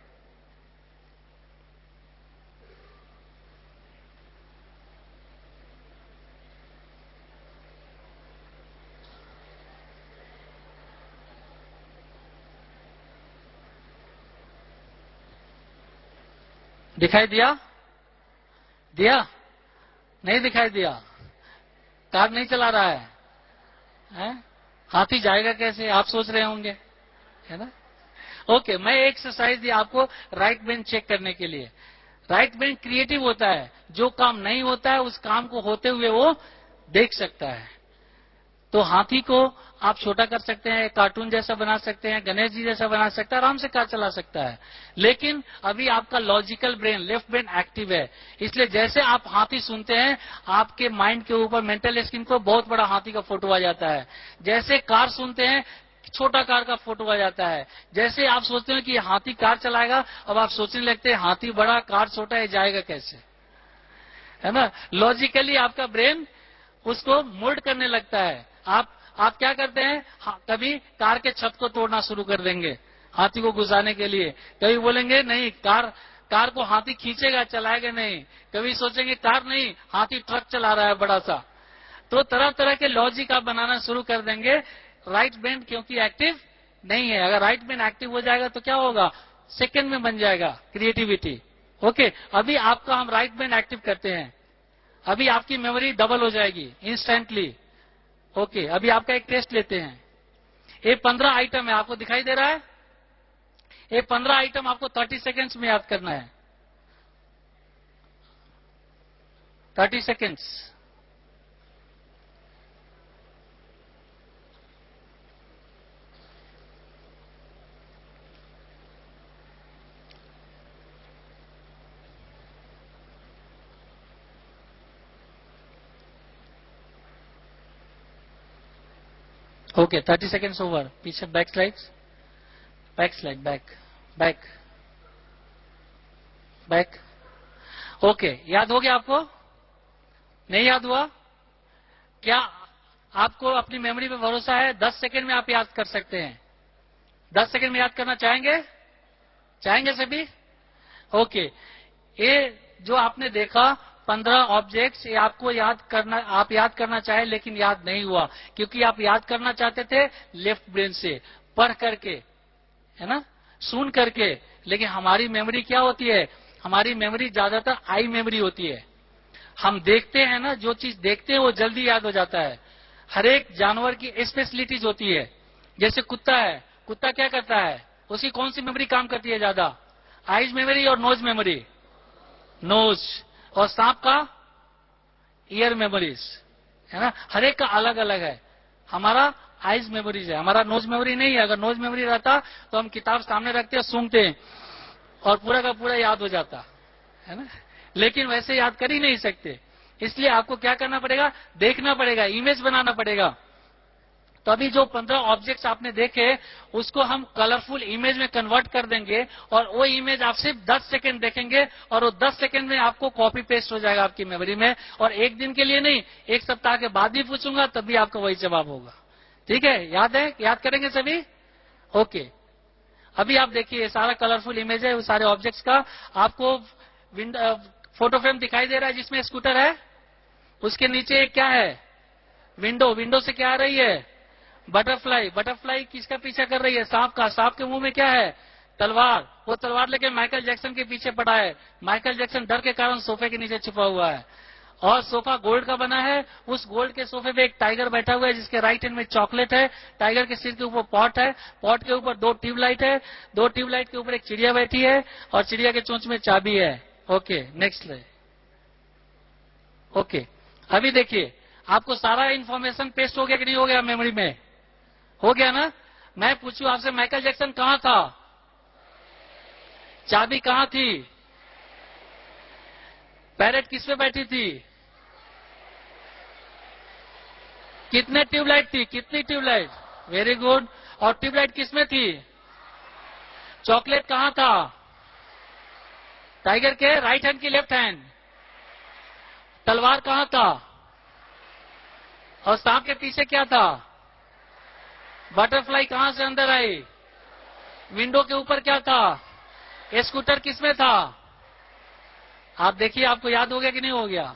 दिखाई दिया? दिया? नहीं दिखाई दिया? कार नहीं चला रहा है? हाथी जाएगा कैसे, आप सोच रहे होंगे, है ना? ओके, मैं एक्सरसाइज दिया आपको राइट ब्रेन चेक करने के लिए। राइट ब्रेन क्रिएटिव होता है, जो काम नहीं होता है उस काम को होते हुए वो देख सकता है। तो हाथी को आप छोटा कर सकते हैं, कार्टून जैसा बना सकते हैं, गणेश जी जैसा बना सकते हैं, आराम से कार चला सकता है। लेकिन अभी आपका logical brain, left brain active है, इसलिए जैसे आप हाथी सुनते हैं, आपके माइंड के ऊपर, मेंटल स्क्रीन को बहुत बड़ा हाथी का फोटो आ जाता है। जैसे कार सुनते हैं, छोटा कार का फोटो आ जाता है। जैसे आप सोचते हैं कि हाथी कार चलाएगा, अब आप सोचने लगते हैं हाथी बड़ा कार छोटा है, जाएगा कैसे, है ना। लॉजिकली आपका ब्रेन उसको मोल्ड करने लगता है। आप क्या करते हैं, कभी कार के छत को तोड़ना शुरू कर देंगे हाथी को घुसाने के लिए, कभी बोलेंगे नहीं कार को हाथी खींचेगा, चलाएगा नहीं, कभी सोचेंगे कार नहीं, हाथी ट्रक चला रहा है बड़ा सा। तो तरह तरह के लॉजिक आप बनाना शुरू कर देंगे। राइट ब्रेन क्योंकि एक्टिव नहीं है। अगर राइट ब्रेन एक्टिव हो जाएगा तो क्या होगा, सेकंड में बन जाएगा क्रिएटिविटी। ओके, अभी आपका हम राइट ब्रेन एक्टिव करते हैं, अभी आपकी मेमोरी डबल हो जाएगी इंस्टेंटली। ओके, अभी आपका एक टेस्ट लेते हैं। ये 15 आइटम है, आपको दिखाई दे रहा है। ये 15 आइटम आपको 30 सेकेंड्स में याद करना है। 30 सेकेंड्स। Okay, 30 seconds over. पीछे back slides, back slide, back back back. Okay, याद हो गया आपको, नहीं याद हुआ क्या? आपको अपनी मेमोरी पे भरोसा है? 10 सेकेंड में आप याद कर सकते हैं। 10 सेकेंड में याद करना चाहेंगे? चाहेंगे सभी? ओके, ये जो आपने देखा 15 ऑब्जेक्ट्स, ये आपको याद करना, आप याद करना चाहे लेकिन याद नहीं हुआ, क्योंकि आप याद करना चाहते थे लेफ्ट ब्रेन से, पढ़ करके, है ना, सुन करके। लेकिन हमारी मेमोरी क्या होती है, हमारी मेमोरी ज्यादातर आई मेमोरी होती है। हम देखते हैं ना, जो चीज देखते हैं वो जल्दी याद हो जाता है। हर एक जानवर की स्पेशलिटीज होती है। जैसे कुत्ता है, कुत्ता क्या करता है, उसकी कौन सी मेमोरी काम करती है ज्यादा, आइज मेमोरी और नोज मेमोरी, नोज। और सांप का ईयर मेमोरीज, है ना। हर एक का अलग अलग है। हमारा आइज मेमोरीज है, हमारा नोज मेमोरी नहीं है। अगर नोज मेमोरी रहता तो हम किताब सामने रखते हैं, सूंघते हैं और पूरा का पूरा याद हो जाता, है ना। लेकिन वैसे याद कर ही नहीं सकते, इसलिए आपको क्या करना पड़ेगा, देखना पड़ेगा, इमेज बनाना पड़ेगा। तो अभी जो 15 ऑब्जेक्ट्स आपने देखे, उसको हम कलरफुल इमेज में कन्वर्ट कर देंगे, और वो इमेज आप सिर्फ 10 सेकंड देखेंगे, और वो 10 सेकंड में आपको कॉपी पेस्ट हो जाएगा आपकी मेमोरी में। और एक दिन के लिए नहीं, एक सप्ताह के बाद भी पूछूंगा तब भी आपका वही जवाब होगा। ठीक है, याद है, याद करेंगे सभी? ओके, अभी आप देखिए सारा कलरफुल इमेज है, वो सारे ऑब्जेक्ट्स का। आपको फोटो फ्रेम दिखाई दे रहा है जिसमें स्कूटर है, उसके नीचे क्या है, विंडो। विंडो से क्या आ रही है, बटरफ्लाई। बटरफ्लाई किसका पीछा कर रही है, सांप का। सांप के मुंह में क्या है, तलवार। वो तलवार लेके माइकल जैक्सन के पीछे पड़ा है। माइकल जैक्सन डर के कारण सोफे के नीचे छुपा हुआ है, और सोफा गोल्ड का बना है। उस गोल्ड के सोफे पे एक टाइगर बैठा हुआ है, जिसके राइट हैंड में चॉकलेट है। टाइगर के सिर के ऊपर पॉट है, पॉट के ऊपर 2 ट्यूबलाइट है, 2 ट्यूबलाइट के ऊपर एक चिड़िया बैठी है, और चिड़िया के चोंच में चाबी है। ओके, नेक्स्ट ले। ओके, अभी देखिए आपको सारा इंफॉर्मेशन पेस्ट हो गया कि नहीं हो गया मेमोरी में, हो गया ना। मैं पूछूं आपसे, माइकल जैक्सन कहां था, चाबी कहां थी, पैरेट किस पे बैठी थी, कितने ट्यूबलाइट थी, कितनी ट्यूबलाइट, वेरी गुड। और ट्यूबलाइट किस में थी, चॉकलेट कहां था, टाइगर के राइट हैंड की लेफ्ट हैंड। तलवार कहां था, और सांप के पीछे क्या था, बटरफ्लाई कहां से अंदर आई, विंडो के ऊपर क्या था, स्कूटर किसमें था। आप देखिए आपको याद हो गया कि नहीं हो गया।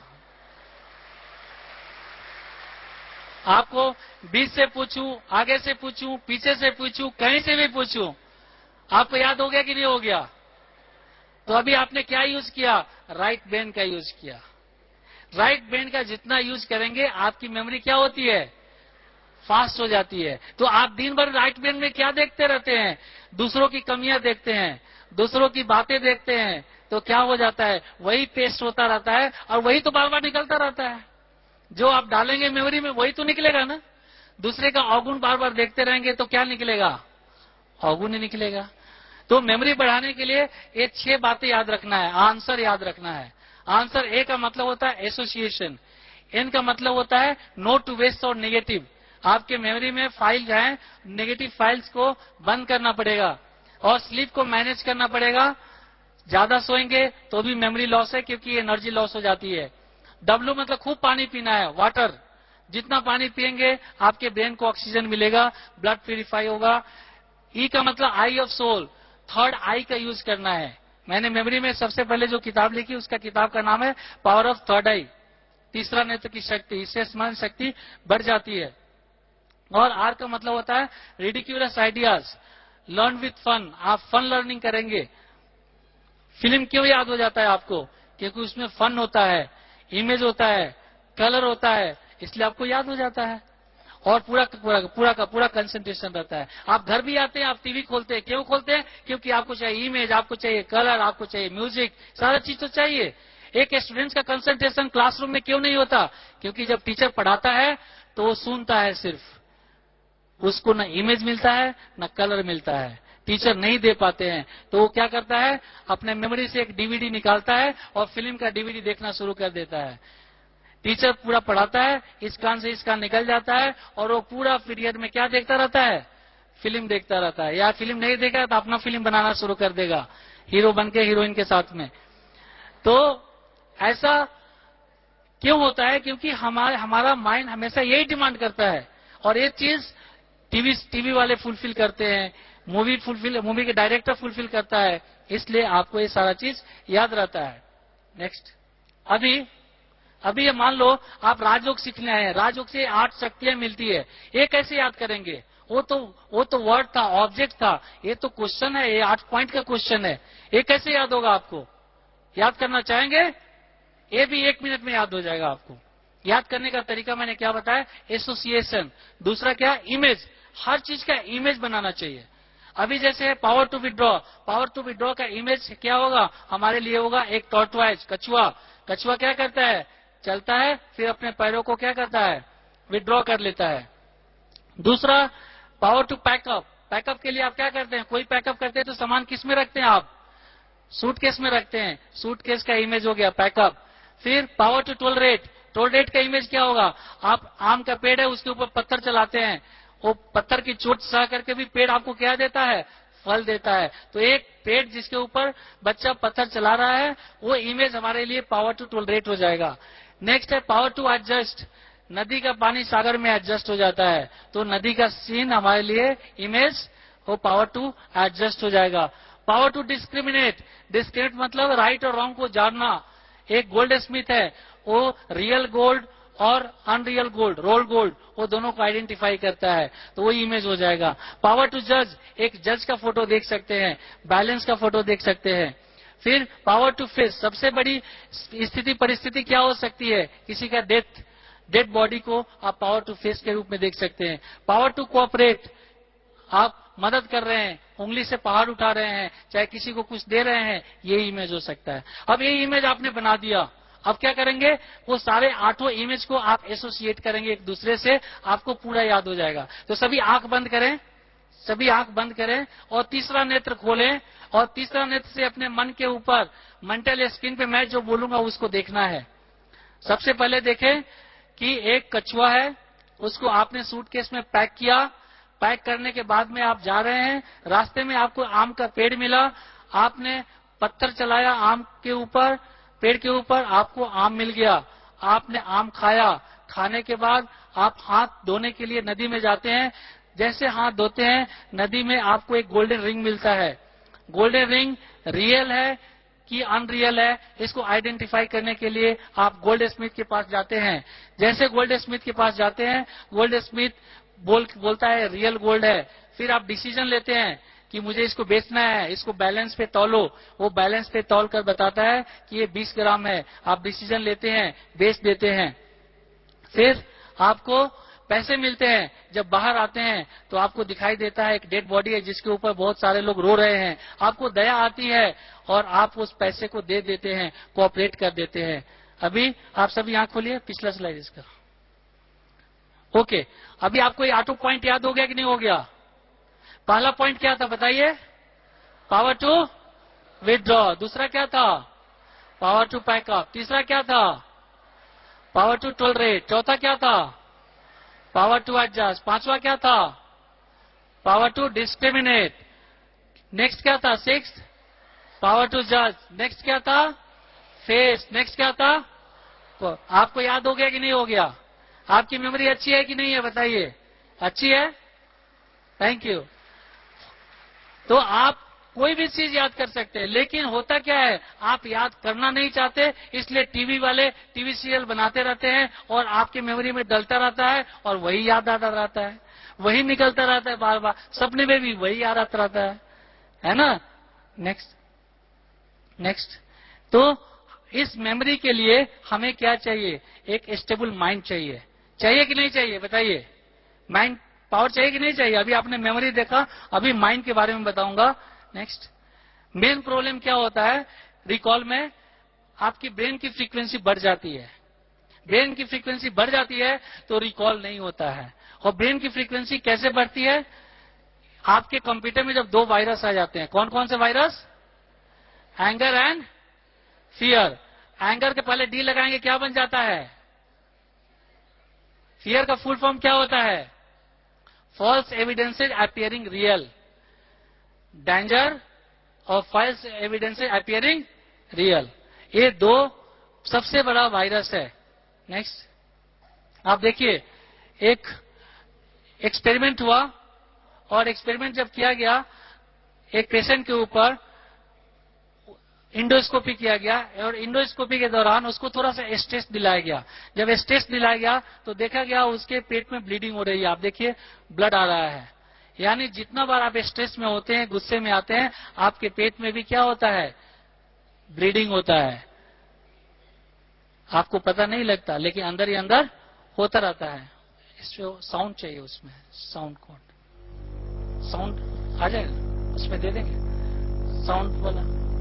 आपको बीच से पूछूं, आगे से पूछूं, पीछे से पूछूं, कहीं से भी पूछूं, आपको याद हो गया कि नहीं हो गया। तो अभी आपने क्या यूज किया, राइट ब्रेन का यूज किया। राइट ब्रेन का जितना यूज करेंगे आपकी मेमोरी क्या होती है, फास्ट हो जाती है। तो आप दिन भर राइट ब्रेन में क्या देखते रहते हैं, दूसरों की कमियां देखते हैं, दूसरों की बातें देखते हैं, तो क्या हो जाता है, वही पेस्ट होता रहता है और वही तो बार बार निकलता रहता है। जो आप डालेंगे मेमोरी में वही तो निकलेगा ना। दूसरे का अवगुण बार बार देखते रहेंगे तो क्या निकलेगा, अवगुण ही निकलेगा। तो मेमोरी बढ़ाने के लिए ये 6 बातें याद रखना है। आंसर याद रखना है। आंसर ए का मतलब होता है एसोसिएशन, एन का मतलब होता है नो टू वेस्ट और नेगेटिव। आपके मेमोरी में फाइल जाए, नेगेटिव फाइल्स को बंद करना पड़ेगा और स्लीप को मैनेज करना पड़ेगा। ज्यादा सोएंगे तो भी मेमोरी लॉस है, क्योंकि एनर्जी लॉस हो जाती है। डब्ल्यू मतलब खूब पानी पीना है, वाटर। जितना पानी पिएंगे आपके ब्रेन को ऑक्सीजन मिलेगा, ब्लड प्यूरिफाई होगा। ई का मतलब eye of soul, third eye का यूज करना है। मैंने मेमोरी में सबसे पहले जो किताब लिखी उसका किताब का नाम है पावर ऑफ थर्ड आई, तीसरा नेत्र की शक्ति। इससे स्मरण शक्ति बढ़ जाती है। और आर का मतलब होता है ridiculous ideas, learn with fun. आप फन लर्निंग करेंगे। फिल्म क्यों याद हो जाता है आपको, क्योंकि उसमें फन होता है, इमेज होता है, कलर होता है, इसलिए आपको याद हो जाता है। और पूरा कंसंट्रेशन रहता है। आप घर भी आते हैं, आप टीवी खोलते हैं, क्यों खोलते हैं, क्योंकि आपको चाहिए इमेज, आपको चाहिए कलर, आपको चाहिए म्यूजिक, सारा चीज तो चाहिए। एक स्टूडेंट्स का कंसंट्रेशन क्लासरूम में क्यों नहीं होता, क्योंकि जब टीचर पढ़ाता है तो वो सुनता है सिर्फ, उसको न इमेज मिलता है न कलर मिलता है, टीचर नहीं दे पाते हैं। तो वो क्या करता है, अपने मेमोरी से एक डीवीडी निकालता है और फिल्म का डीवीडी देखना शुरू कर देता है। टीचर पूरा पढ़ाता है, इस कान से इस कान निकल जाता है और वो पूरा पीरियड में क्या देखता रहता है, फिल्म देखता रहता है। या फिल्म नहीं देखा तो अपना फिल्म बनाना शुरू कर देगा, हीरो बन के हीरोइन के साथ में। तो ऐसा क्यों होता है, क्योंकि हमारा माइंड हमेशा यही डिमांड करता है। और एक चीज टीवी वाले फुलफिल करते हैं, मूवी के डायरेक्टर फुलफिल करता है, इसलिए आपको ये सारा चीज याद रहता है। नेक्स्ट, अभी ये मान लो आप राजयोग सीखने आए हैं, राजयोग से 8 शक्तियां मिलती है। ये कैसे याद करेंगे, वो तो वर्ड था, ऑब्जेक्ट था। ये तो क्वेश्चन है, ये 8 पॉइंट का क्वेश्चन है। ये कैसे याद होगा आपको, याद करना चाहेंगे, ये भी 1 मिनट में याद हो जाएगा आपको। याद करने का तरीका मैंने क्या बताया, एसोसिएशन। दूसरा क्या, इमेज। हर चीज का इमेज बनाना चाहिए। अभी जैसे power to withdraw, power to withdraw का इमेज क्या होगा हमारे लिए, होगा एक टॉर्टवाइज, कछुआ। कछुआ क्या करता है, चलता है, फिर अपने पैरों को क्या करता है, विड्रॉ कर लेता है। दूसरा पावर टू पैकअप, पैकअप के लिए आप क्या करते हैं, कोई पैकअप करते हैं तो सामान किस में रखते हैं आप, सूटकेस में रखते हैं, सूटकेस का इमेज हो गया पैकअप। फिर पावर टू टोलरेट, टोलरेट का इमेज क्या होगा, आप आम का पेड़ है उसके ऊपर पत्थर चलाते हैं, वो पत्थर की चोट सह करके भी पेड़ आपको क्या देता है, फल देता है। तो एक पेड़ जिसके ऊपर बच्चा पत्थर चला रहा है, वो इमेज हमारे लिए पावर टू टोलरेट हो जाएगा। नेक्स्ट है पावर टू एडजस्ट, नदी का पानी सागर में एडजस्ट हो जाता है, तो नदी का सीन हमारे लिए इमेज वो पावर टू एडजस्ट हो जाएगा। पावर टू डिस्क्रिमिनेट, डिस्क्रिमिनेट मतलब राइट और रॉन्ग को जानना। एक गोल्ड स्मिथ है, वो रियल गोल्ड और अनरियल गोल्ड, रोल गोल्ड, वो दोनों को आइडेंटिफाई करता है, तो वो इमेज हो जाएगा। पावर टू जज, एक जज का फोटो देख सकते हैं, बैलेंस का फोटो देख सकते हैं। फिर पावर टू फेस, सबसे बड़ी स्थिति परिस्थिति क्या हो सकती है, किसी का डेड बॉडी को आप पावर टू फेस के रूप में देख सकते हैं। पावर टू कोऑपरेट, आप मदद कर रहे हैं, उंगली से पहाड़ उठा रहे हैं, चाहे किसी को कुछ दे रहे हैं, ये इमेज हो सकता है। अब ये इमेज आपने बना दिया, अब क्या करेंगे, वो सारे 8 इमेज को आप एसोसिएट करेंगे एक दूसरे से, आपको पूरा याद हो जाएगा। तो सभी आंख बंद करें, सभी आंख बंद करें और तीसरा नेत्र खोलें और तीसरा नेत्र से अपने मन के ऊपर मेंटल स्क्रीन पे मैं जो बोलूंगा उसको देखना है। सबसे पहले देखें कि एक कछुआ है, उसको आपने सूटकेस में पैक किया, पैक करने के बाद में आप जा रहे हैं, रास्ते में आपको आम का पेड़ मिला, आपने पत्थर चलाया आम के ऊपर, पेड़ के ऊपर, आपको आम मिल गया, आपने आम खाया, खाने के बाद आप हाथ धोने के लिए नदी में जाते हैं, जैसे हाथ धोते हैं नदी में आपको एक गोल्डन रिंग मिलता है। गोल्डन रिंग रियल है कि अनरियल है, इसको आइडेंटिफाई करने के लिए आप गोल्ड स्मिथ के पास जाते हैं। जैसे गोल्ड स्मिथ के पास जाते हैं, गोल्ड स्मिथ बोलता है रियल गोल्ड है। फिर आप डिसीजन लेते हैं कि मुझे इसको बेचना है, इसको बैलेंस पे तौलो, वो बैलेंस पे तौल कर बताता है कि ये 20 ग्राम है, आप डिसीजन लेते हैं, बेच देते हैं। फिर आपको पैसे मिलते हैं, जब बाहर आते हैं तो आपको दिखाई देता है एक डेड बॉडी है जिसके ऊपर बहुत सारे लोग रो रहे हैं, आपको दया आती है और आप उस पैसे को दे देते हैं, कोऑपरेट कर देते हैं। अभी आप सभी आंख खोलिए, पिछला स्लाइड इसका। ओके, अभी आपको ये ऑटो पॉइंट याद हो गया कि नहीं हो गया? पहला पॉइंट क्या था बताइए? Power to withdraw. दूसरा क्या था? Power to pack up. तीसरा क्या था? Power to tolerate. चौथा क्या था? Power to adjust. पांचवा क्या था? Power to discriminate. नेक्स्ट क्या था? सिक्स्थ, पावर टू जज। नेक्स्ट क्या था? फेस। नेक्स्ट क्या था? तो आपको याद हो गया कि नहीं हो गया? आपकी मेमोरी अच्छी है कि नहीं है बताइए? अच्छी है, थैंक यू। तो आप कोई भी चीज याद कर सकते हैं, लेकिन होता क्या है, आप याद करना नहीं चाहते, इसलिए टीवी वाले टीवी सीरियल बनाते रहते हैं और आपकी मेमोरी में डलता रहता है और वही याद आता रहता है, वही निकलता रहता है बार बार, सपने में भी वही याद आता रहता है ना? Next next. तो इस मेमोरी के लिए हमें क्या चाहिए? एक स्टेबल माइंड चाहिए। चाहिए कि नहीं चाहिए बताइए? माइंड पावर चाहिए कि नहीं चाहिए? अभी आपने मेमोरी देखा, अभी माइंड के बारे में बताऊंगा। नेक्स्ट। मेन प्रॉब्लम क्या होता है रिकॉल में? आपकी ब्रेन की फ्रीक्वेंसी बढ़ जाती है। ब्रेन की फ्रीक्वेंसी बढ़ जाती है तो रिकॉल नहीं होता है। और ब्रेन की फ्रीक्वेंसी कैसे बढ़ती है? आपके कंप्यूटर में जब दो वायरस आ जाते हैं, कौन कौन से virus? Anger and fear. Anger के पहले डी लगाएंगे, क्या बन जाता है? फियर का फुल फॉर्म क्या होता है? False evidences appearing real. Danger और फॉल्स एविडेंसेज अपियरिंग रियल, ये दो सबसे बड़ा वायरस है। नेक्स्ट। आप देखिए, एक एक्सपेरिमेंट हुआ और एक्सपेरिमेंट जब किया गया, एक पेशेंट के ऊपर इंडोस्कोपी किया गया और इंडोस्कोपी के दौरान उसको थोड़ा सा स्ट्रेस दिलाया गया। जब स्ट्रेस दिलाया गया तो देखा गया उसके पेट में ब्लीडिंग हो रही है। आप देखिए, ब्लड आ रहा है। यानी जितना बार आप स्ट्रेस में होते हैं, गुस्से में आते हैं, आपके पेट में भी क्या होता है? ब्लीडिंग होता है। आपको पता नहीं लगता, लेकिन अंदर ही अंदर होता रहता है। इसको साउंड चाहिए, उसमें साउंड कोड, साउंड आ जाएगा, उसमें दे देंगे साउंड वाला।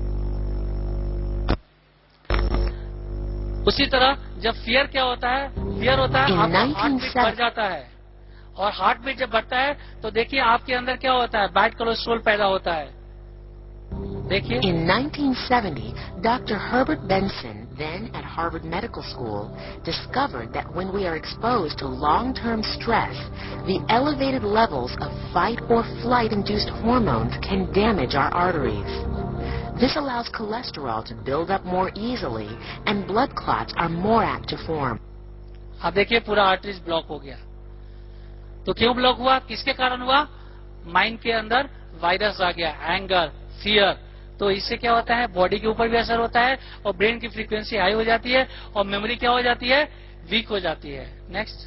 उसी तरह जब फियर क्या होता है? फियर होता है आपका हार्ट बीट बढ़ जाता है, और हार्ट बीट जब बढ़ता है तो देखिए आपके अंदर क्या होता है? बैड कोलेस्ट्रॉल पैदा होता है। देखिए, In 1970, Dr. Herbert Benson, then at Harvard Medical School, discovered that when we are exposed to long-term stress, the elevated levels of fight or flight-induced hormones can damage our arteries. This allows cholesterol to build up more easily, and blood clots are more apt to form. आप देखिए पूरा आर्टरीज ब्लॉक हो गया। तो क्यों ब्लॉक हुआ? किसके कारण हुआ? माइंड के अंदर वायरस आ गया, एंगर, फियर। तो इससे क्या होता है? बॉडी के ऊपर भी असर होता है और ब्रेन की फ्रीक्वेंसी हाई हो जाती है और मेमोरी क्या हो जाती है? वीक हो जाती है। नेक्स्ट।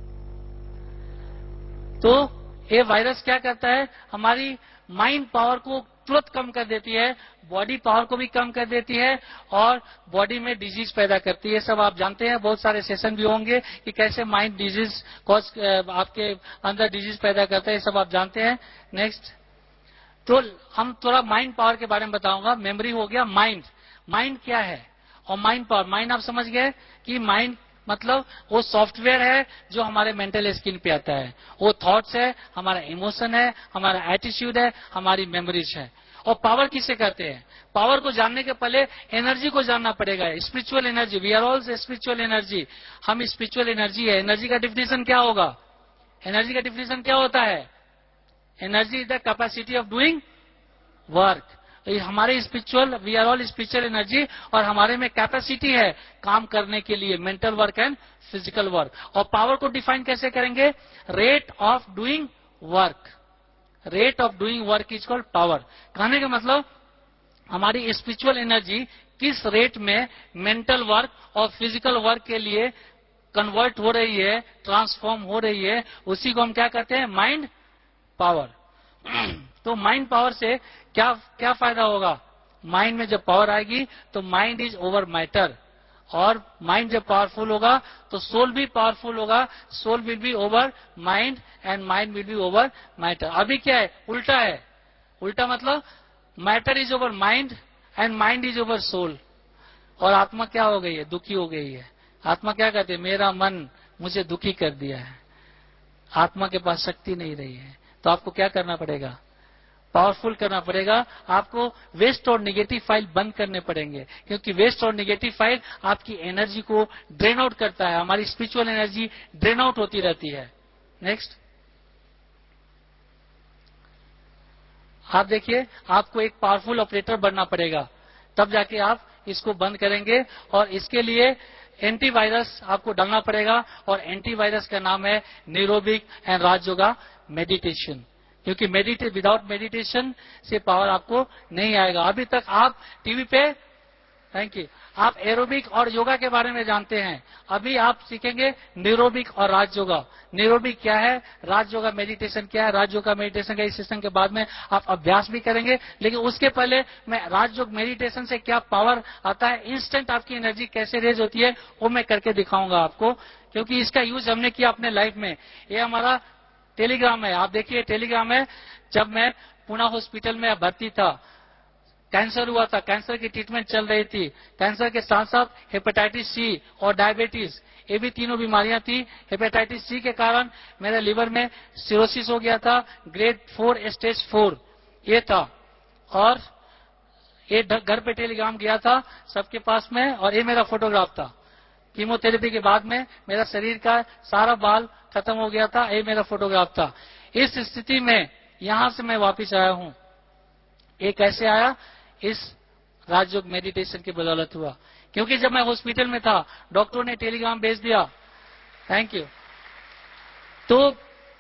तो ये वायरस क्या करता है? हमारी माइंड पावर को तुरंत कम कर देती है, बॉडी पावर को भी कम कर देती है और बॉडी में डिजीज पैदा करती है। सब आप जानते हैं, बहुत सारे सेशन भी होंगे कि कैसे माइंड डिजीज कॉज आपके अंदर डिजीज पैदा करता है, सब आप जानते हैं। नेक्स्ट। तो हम थोड़ा माइंड पावर के बारे में बताऊंगा। मेमोरी हो गया। माइंड, माइंड क्या है और माइंड पावर? माइंड आप समझ गए कि माइंड मतलब वो सॉफ्टवेयर है जो हमारे मेंटल स्किन पे आता है। वो थॉट्स है, हमारा इमोशन है, हमारा एटीट्यूड है, हमारी मेमोरीज है। और पावर किसे कहते हैं? पावर को जानने के पहले एनर्जी को जानना पड़ेगा। Spiritual energy, we are all spiritual energy. हम स्पिरिचुअल एनर्जी है। एनर्जी का डिफिनेशन क्या होगा? एनर्जी का डिफिनेशन क्या होता है? Energy is the capacity of doing work. हमारे spiritual, we are all spiritual energy, और हमारे में कैपेसिटी है काम करने के लिए, mental work and physical work. और पावर को डिफाइन कैसे करेंगे? Rate of doing work. Rate of doing work is called power. कहने का मतलब हमारी स्पिरिचुअल एनर्जी किस रेट में मेंटल वर्क और फिजिकल वर्क के लिए कन्वर्ट हो रही है, ट्रांसफॉर्म हो रही है, उसी को हम क्या कहते हैं? Mind power. तो माइंड पावर से क्या क्या फायदा होगा? माइंड में जब पावर आएगी तो माइंड इज ओवर मैटर। और माइंड जब पावरफुल होगा तो सोल भी पावरफुल होगा. Soul will be over mind and mind will be over matter. अभी क्या है? उल्टा है. उल्टा मतलब matter is over mind and mind is over soul. और आत्मा क्या हो गई है? दुखी हो गई है. आत्मा क्या कहती है? मेरा मन मुझे दुखी कर दिया है. आत्मा के पास शक्ति नहीं रही है. तो आपको क्या करना पड़ेगा? पावरफुल करना पड़ेगा. आपको वेस्ट और निगेटिव फाइल बंद करने पड़ेंगे, क्योंकि वेस्ट और निगेटिव फाइल आपकी एनर्जी को ड्रेन आउट करता है. हमारी स्पिरिचुअल एनर्जी ड्रेन आउट होती रहती है. नेक्स्ट, आप देखिए, आपको एक पावरफुल ऑपरेटर बनना पड़ेगा, तब जाके आप इसको बंद करेंगे. और इसके लिए एंटीवायरस आपको डालना पड़ेगा. और एंटीवायरस का नाम है न्यूरोबिक एंड राजयोगा मेडिटेशन. क्योंकि विदाउट मेडिटेशन से पावर आपको नहीं आएगा. अभी तक आप टीवी पे, थैंक यू, आप एरोबिक और योगा के बारे में जानते हैं. अभी आप सीखेंगे न्यूरोबिक और राजयोगा. न्यूरोबिक क्या है, राजयोगा मेडिटेशन क्या है. राजयोगा मेडिटेशन का इस सेशन के बाद में आप अभ्यास भी करेंगे, लेकिन उसके पहले मैं राजयोग मेडिटेशन से क्या पावर आता है, इंस्टेंट आपकी एनर्जी कैसे रेज होती है, वो मैं करके दिखाऊंगा आपको. क्योंकि इसका यूज हमने किया अपने लाइफ में. ये हमारा टेलीग्राम है, आप देखिए टेलीग्राम है. जब मैं पुणे हॉस्पिटल में भर्ती था, कैंसर हुआ था, कैंसर की ट्रीटमेंट चल रही थी. कैंसर के साथ साथ हेपेटाइटिस सी और डायबिटीज, ये भी तीनों बीमारियां थी. हेपेटाइटिस सी के कारण मेरे लिवर में सिरोसिस हो गया था, ग्रेड 4 स्टेज 4 ये था. और ये घर पे टेलीग्राम गया था सबके पास में, और ये मेरा फोटोग्राफ था. कीमोथेरेपी के बाद में मेरा शरीर का सारा बाल खत्म हो गया था. ये मेरा फोटोग्राफ था. इस स्थिति में यहां से मैं वापिस आया हूं. ये कैसे आया? इस राजयोग मेडिटेशन की बदौलत हुआ. क्योंकि जब मैं हॉस्पिटल में था, डॉक्टरों ने टेलीग्राम भेज दिया, थैंक यू, तो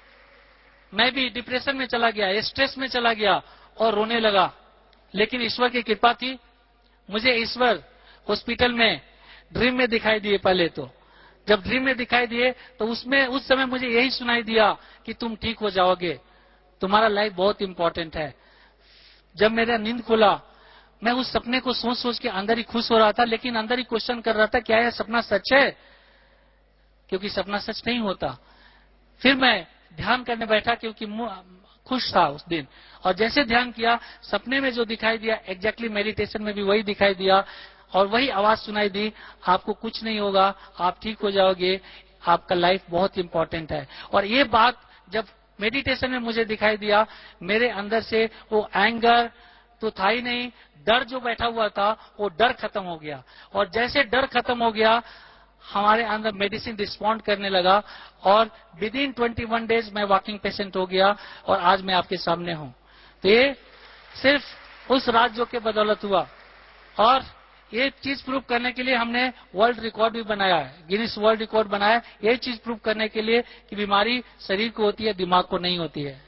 मैं भी डिप्रेशन में चला गया, स्ट्रेस में चला गया और रोने लगा. लेकिन ईश्वर की कृपा थी. मुझे ईश्वर हॉस्पिटल में ड्रीम में दिखाई दिए. पहले तो जब ड्रीम में दिखाई दिए तो उसमें उस समय मुझे यही सुनाई दिया कि तुम ठीक हो जाओगे, तुम्हारा लाइफ बहुत इंपॉर्टेंट है. जब मेरा नींद खुला, मैं उस सपने को सोच सोच के अंदर ही खुश हो रहा था, लेकिन अंदर ही क्वेश्चन कर रहा था, क्या यह सपना सच है? क्योंकि सपना सच नहीं होता. फिर मैं ध्यान करने बैठा, क्योंकि खुश था उस दिन. और जैसे ध्यान किया, सपने में जो दिखाई दिया एग्जैक्टली मेडिटेशन में भी वही दिखाई दिया. और वही आवाज सुनाई दी, आपको कुछ नहीं होगा, आप ठीक हो जाओगे, आपका लाइफ बहुत इंपॉर्टेंट है. और ये बात जब मेडिटेशन में मुझे दिखाई दिया, मेरे अंदर से वो एंगर तो था ही नहीं, डर जो बैठा हुआ था वो डर खत्म हो गया. और जैसे डर खत्म हो गया, हमारे अंदर मेडिसिन रिस्पॉन्ड करने लगा. और विद इन 21 डेज मैं वॉकिंग पेशेंट हो गया. और आज मैं आपके सामने हूं. तो ये सिर्फ उस राजयोग के बदौलत हुआ. और ये चीज प्रूव करने के लिए हमने वर्ल्ड रिकॉर्ड भी बनाया है, गिनीज वर्ल्ड रिकॉर्ड बनाया. ये चीज प्रूव करने के लिए कि बीमारी शरीर को होती है, दिमाग को नहीं होती है.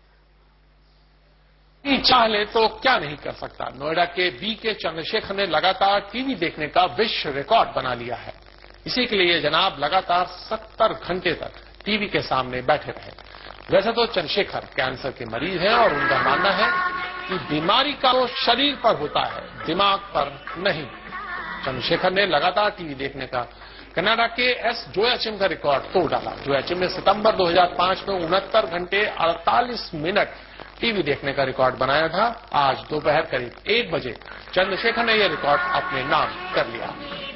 चाह ले तो क्या नहीं कर सकता. नोएडा के बी के चंद्रशेखर ने लगातार टीवी देखने का विश्व रिकॉर्ड बना लिया है. इसी के लिए जनाब लगातार 70 घंटे तक टीवी के सामने बैठे रहे. वैसे तो चंद्रशेखर कैंसर के मरीज हैं और उनका मानना है कि बीमारी का तो शरीर पर होता है, दिमाग पर नहीं. चंद्रशेखर ने लगातार टीवी देखने का कनाडा के एस जोयाचिम का रिकॉर्ड तोड़ डाला. जोयाचिम ने सितंबर 2005 में 69 घंटे 48 मिनट टीवी देखने का रिकॉर्ड बनाया था. आज दोपहर करीब 1 बजे चंद्रशेखर ने यह रिकॉर्ड अपने नाम कर लिया.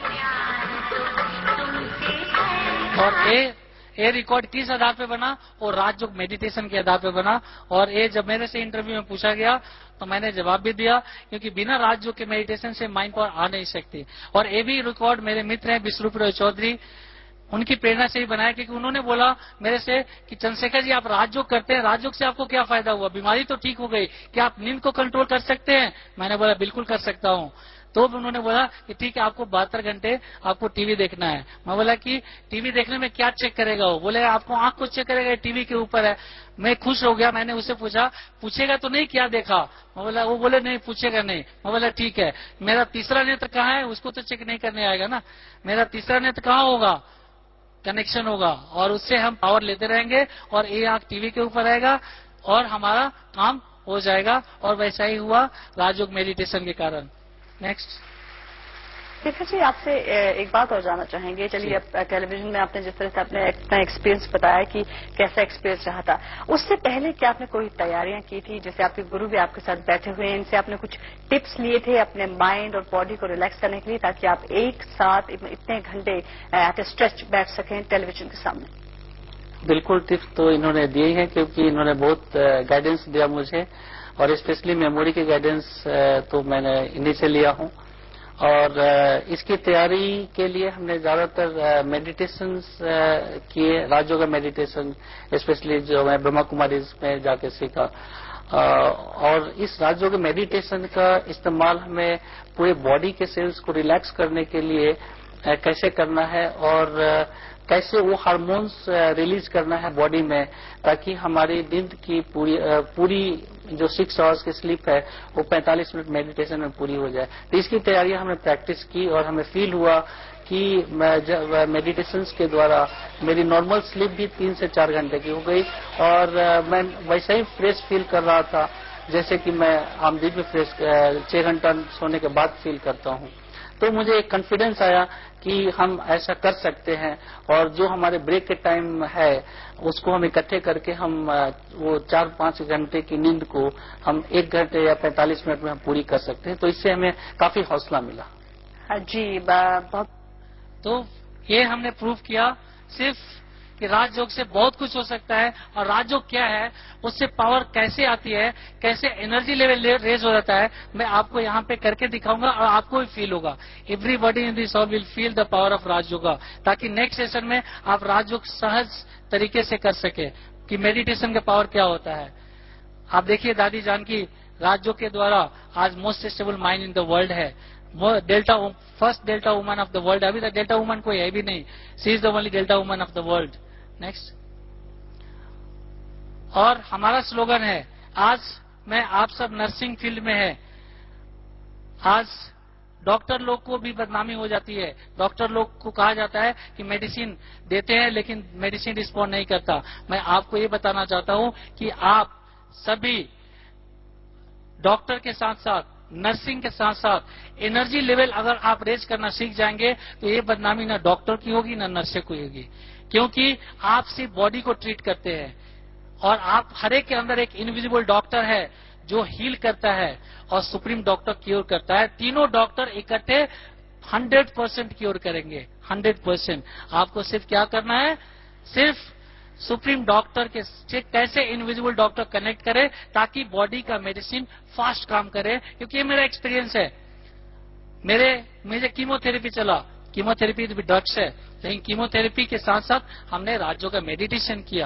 और ये रिकॉर्ड किस आधार पे बना? और राजयोग मेडिटेशन के आधार पे बना. और ये जब मेरे से इंटरव्यू में पूछा गया तो मैंने जवाब भी दिया, क्योंकि बिना राजयोग के मेडिटेशन से माइंड पावर आ नहीं सकती. और ये भी रिकॉर्ड मेरे मित्र हैं विश्वरूप रॉय चौधरी, उनकी प्रेरणा से ही बनाया. क्योंकि उन्होंने बोला मेरे से कि चंद्रशेखर जी, आप राजयोग करते हैं, राजयोग से आपको क्या फायदा हुआ? बीमारी तो ठीक हो गई, क्या आप नींद को कंट्रोल कर सकते हैं? मैंने बोला बिल्कुल कर सकता हूं. तो उन्होंने बोला कि ठीक है, आपको 72 घंटे आपको टीवी देखना है. मैं बोला कि टीवी देखने में क्या चेक करेगा? वो बोले आपको आंख को चेक करेगा, टीवी के ऊपर है. मैं खुश हो गया. मैंने उससे पूछा, पूछेगा तो नहीं क्या देखा? मैं बोला, वो बोले नहीं पूछेगा नहीं. मैं बोला ठीक है, मेरा तीसरा नेत्र कहाँ है? उसको तो चेक नहीं करने आएगा ना. मेरा तीसरा नेत्र कहाँ होगा? कनेक्शन होगा. और उससे हम पावर लेते रहेंगे और ये आंख टीवी के ऊपर रहेगा और हमारा काम हो जाएगा. और वैसा ही हुआ राजयोग मेडिटेशन के कारण. नेक्स्ट. शेखर जी, आपसे एक बात और जानना चाहेंगे। चलिए, अब टेलीविजन में आपने जिस तरह से अपने अपना एक्सपीरियंस बताया कि कैसा एक्सपीरियंस रहा था, उससे पहले क्या आपने कोई तैयारियां की थी? जैसे आपके गुरु भी आपके साथ बैठे हुए हैं, इनसे आपने कुछ टिप्स लिए थे अपने माइंड और बॉडी को रिलैक्स करने के लिए, ताकि आप एक साथ इतने घंटे एट ए स्ट्रेच बैठ सकें टेलीविजन के सामने? बिल्कुल, टिप्स तो इन्होंने दिए हैं, क्योंकि इन्होंने बहुत गाइडेंस दिया मुझे, और स्पेशली मेमोरी के गाइडेंस तो मैंने इन्हीं से लिया हूं। और इसकी तैयारी के लिए हमने ज्यादातर मेडिटेशन किए, राजयोगा मेडिटेशन, स्पेशली जो मैं ब्रह्मा कुमारी में जाके सीखा। और इस राजयोगा मेडिटेशन का इस्तेमाल हमें पूरे बॉडी के सेल्स को रिलैक्स करने के लिए कैसे करना है, और कैसे वो हार्मोन्स रिलीज करना है बॉडी में, ताकि हमारी नींद की पूरी जो 6 आवर्स की स्लीप है वो 45 मिनट मेडिटेशन में पूरी हो जाए। तो इसकी तैयारी हमने प्रैक्टिस की, और हमें फील हुआ कि मेडिटेशन के द्वारा मेरी नॉर्मल स्लीप भी 3 से 4 घंटे की हो गई, और मैं वैसे ही फ्रेश फील कर रहा था जैसे कि मैं आम दिन में फ्रेश 6 घंटा सोने के बाद फील करता हूँ। तो मुझे एक कॉन्फिडेंस आया कि हम ऐसा कर सकते हैं, और जो हमारे ब्रेक के टाइम है उसको हम इकट्ठे करके हम वो 4-5 घंटे की नींद को हम 1 घंटे या 45 मिनट में हम पूरी कर सकते हैं। तो इससे हमें काफी हौसला मिला। हाँ जी, बहुत। तो ये हमने प्रूव किया सिर्फ कि राजयोग से बहुत कुछ हो सकता है, और राजयोग क्या है, उससे पावर कैसे आती है, कैसे एनर्जी लेवल रेज हो जाता है, मैं आपको यहाँ पे करके दिखाऊंगा, और आपको भी फील होगा। Everybody in this hall will feel the power of Rajyoga, ताकि नेक्स्ट सेशन में आप राजयोग सहज तरीके से कर सके कि मेडिटेशन का पावर क्या होता है। आप देखिए दादी जानकी राजयोग के द्वारा आज most stable mind in the world है, first delta woman of the world. अभी तक डेल्टा वुमन कोई है भी नहीं, she is the only delta woman of the world. Next. और हमारा स्लोगन है, आज मैं आप सब नर्सिंग फील्ड में है, आज डॉक्टर लोग को भी बदनामी हो जाती है। डॉक्टर लोग को कहा जाता है कि मेडिसिन देते हैं लेकिन मेडिसिन रिस्पॉन्ड नहीं करता। मैं आपको ये बताना चाहता हूं कि आप सभी डॉक्टर के साथ साथ, नर्सिंग के साथ साथ एनर्जी लेवल अगर आप रेज करना सीख जाएंगे तो ये बदनामी ना डॉक्टर की होगी ना नर्स की होगी, क्योंकि आप सिर्फ बॉडी को ट्रीट करते हैं, और आप हर एक के अंदर एक इनविजिबल डॉक्टर है जो हील करता है, और सुप्रीम डॉक्टर क्योर करता है। तीनों डॉक्टर इकट्ठे 100% क्योर करेंगे, 100%। आपको सिर्फ क्या करना है, सिर्फ सुप्रीम डॉक्टर के से कैसे इनविजिबल डॉक्टर कनेक्ट करे ताकि बॉडी का मेडिसिन फास्ट काम करे। क्योंकि ये मेरा एक्सपीरियंस है, मुझे कीमोथेरेपी चला, कीमोथेरेपी भी ड्रग्स है, लेकिन कीमोथेरेपी के साथ साथ हमने राजयोग का मेडिटेशन किया,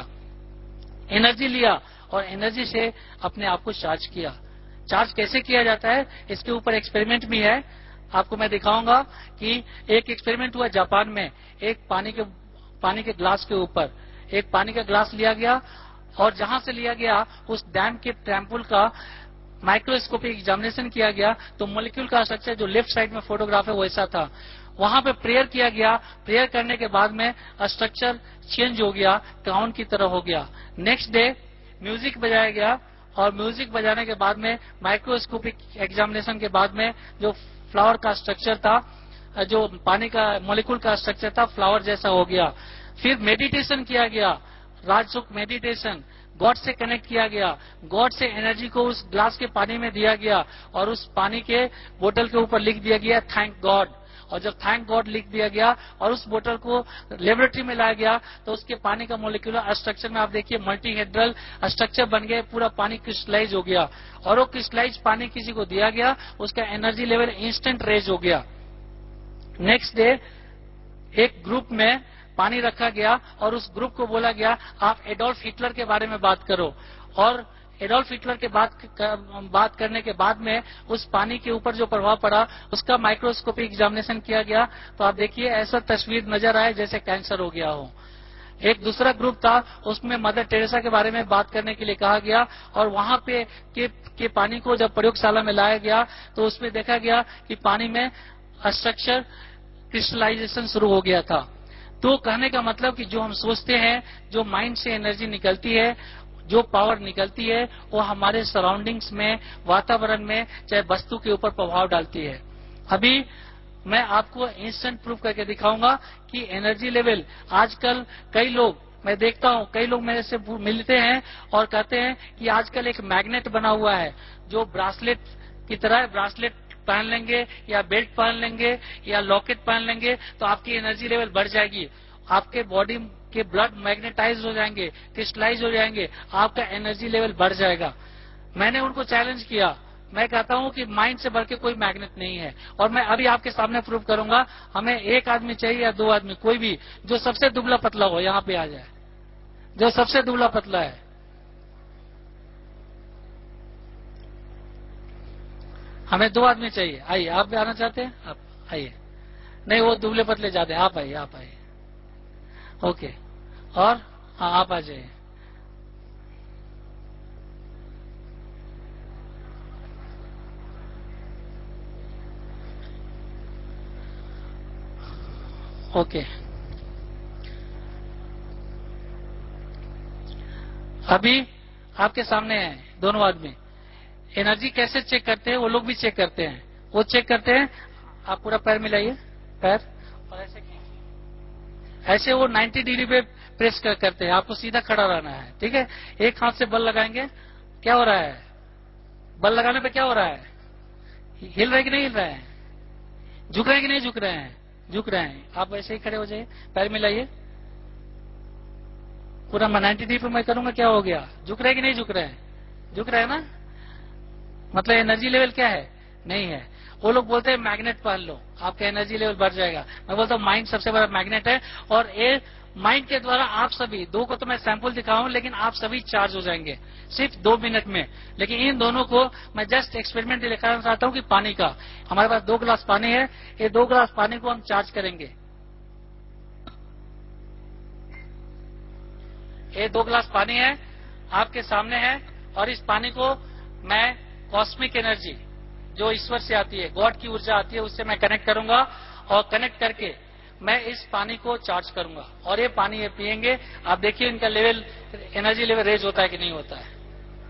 एनर्जी लिया, और एनर्जी से अपने आप को चार्ज किया। चार्ज कैसे किया जाता है, इसके ऊपर एक्सपेरिमेंट भी है, आपको मैं दिखाऊंगा कि एक एक्सपेरिमेंट हुआ जापान में। एक पानी के ग्लास के ऊपर एक पानी का ग्लास लिया गया, और जहां से लिया गया उस डैम के टेम्पल का माइक्रोस्कोपिक एग्जामिनेशन किया गया, तो मॉलिक्यूल का स्ट्रक्चर जो लेफ्ट साइड में फोटोग्राफ है वैसा था। वहां पे प्रेयर किया गया, प्रेयर करने के बाद में स्ट्रक्चर चेंज हो गया, क्राउन की तरह हो गया। नेक्स्ट डे म्यूजिक बजाया गया, और म्यूजिक बजाने के बाद में माइक्रोस्कोपिक एग्जामिनेशन के बाद में जो फ्लावर का स्ट्रक्चर था, जो पानी का मॉलिक्यूल का स्ट्रक्चर था, फ्लावर जैसा हो गया। फिर मेडिटेशन किया गया, राजयोग मेडिटेशन, गॉड से कनेक्ट किया गया, गॉड से एनर्जी को उस ग्लास के पानी में दिया गया, और उस पानी के बोतल के ऊपर लिख दिया गया थैंक गॉड। और जब थैंक गॉड लिख दिया गया और उस बोतल को लेबोरेटरी में लाया गया, तो उसके पानी का मोलिकुलर स्ट्रक्चर में आप देखिए मल्टीहेड्रल स्ट्रक्चर बन गया, पूरा पानी क्रिस्टलाइज हो गया, और वो क्रिस्टलाइज पानी किसी को दिया गया, उसका एनर्जी लेवल इंस्टेंट रेज हो गया। नेक्स्ट डे एक ग्रुप में पानी रखा गया, और उस ग्रुप को बोला गया आप एडोल्फ हिटलर के बारे में बात करो, और एडोल्फ हिटलर के बात करने के बाद में उस पानी के ऊपर जो प्रभाव पड़ा उसका माइक्रोस्कोपिक एग्जामिनेशन किया गया, तो आप देखिए ऐसा तस्वीर नजर आए जैसे कैंसर हो गया हो। एक दूसरा ग्रुप था, उसमें मदर टेरेसा के बारे में बात करने के लिए कहा गया, और वहां पे के पानी को जब प्रयोगशाला में लाया गया तो उसमें देखा गया कि पानी में स्ट्रक्चर क्रिस्टलाइजेशन शुरू हो गया था। तो कहने का मतलब कि जो हम सोचते हैं, जो माइंड से एनर्जी निकलती है, जो पावर निकलती है, वो हमारे सराउंडिंग्स में, वातावरण में, चाहे वस्तु के ऊपर प्रभाव डालती है। अभी मैं आपको इंस्टेंट प्रूफ करके दिखाऊंगा कि एनर्जी लेवल आजकल कई लोग, मैं देखता हूं कई लोग मेरे से मिलते हैं और कहते हैं कि आजकल एक मैग्नेट बना हुआ है जो ब्रासलेट की तरह है, ब्रासलेट पहन लेंगे या बेल्ट पहन लेंगे या लॉकेट पहन लेंगे तो आपकी एनर्जी लेवल बढ़ जाएगी, आपके बॉडी के ब्लड मैग्नेटाइज हो जाएंगे, क्रिस्टलाइज हो जाएंगे, आपका एनर्जी लेवल बढ़ जाएगा। मैंने उनको चैलेंज किया, मैं कहता हूं कि माइंड से बढ़ के कोई मैग्नेट नहीं है और मैं अभी आपके सामने प्रूव करूंगा। हमें एक आदमी चाहिए या दो आदमी, कोई भी जो सबसे दुबला पतला हो यहाँ पे आ जाए, जो सबसे दुबला पतला है। हमें दो आदमी चाहिए। आइए, आप भी आना चाहते हैं? आप आइए। नहीं, वो दुबले पतले ज्यादा है। आप आइए, आप आइए। ओके, और हाँ, आप आ जाइए। ओके, अभी आपके सामने है दोनों आदमी। एनर्जी कैसे चेक करते हैं? वो लोग भी चेक करते हैं। वो चेक करते हैं, आप पूरा पैर मिलाइए, पैर, और ऐसे कीजिए। ऐसे वो 90 डिग्री पे प्रेस करते हैं। आपको सीधा खड़ा रहना है, ठीक है? एक हाथ से बल लगाएंगे। क्या हो रहा है? बल लगाने पे क्या हो रहा है? हिल रहे कि नहीं हिल रहे हैं? झुक रहे हैं कि नहीं झुक रहे हैं? झुक रहे हैं। आप वैसे ही खड़े हो जाइए, पैर मिलाइए। पूरा 90 डिग्री पे मैं करूंगा, क्या हो गया? झुक रहे हैं कि नहीं झुक रहे हैं? झुक रहे हैं ना? मतलब एनर्जी लेवल क्या है? नहीं है। वो लोग बोलते हैं मैग्नेट पहन लो, आपका एनर्जी लेवल बढ़ जाएगा। मैं बोलता हूँ माइंड सबसे बड़ा मैग्नेट है और ये माइंड के द्वारा आप सभी, दो को तो मैं सैंपल दिखाऊं, लेकिन आप सभी चार्ज हो जाएंगे सिर्फ 2 मिनट में। लेकिन इन दोनों को मैं जस्ट एक्सपेरिमेंट दिखाना चाहता हूँ कि पानी का, हमारे पास 2 गिलास पानी है, ये 2 गिलास पानी को हम चार्ज करेंगे। ये 2 गिलास पानी है, आपके सामने है, और इस पानी को मैं कॉस्मिक एनर्जी जो ईश्वर से आती है, गॉड की ऊर्जा आती है, उससे मैं कनेक्ट करूंगा और कनेक्ट करके मैं इस पानी को चार्ज करूंगा और ये पानी ये पिएंगे। आप देखिए इनका लेवल, एनर्जी लेवल रेज होता है कि नहीं होता है।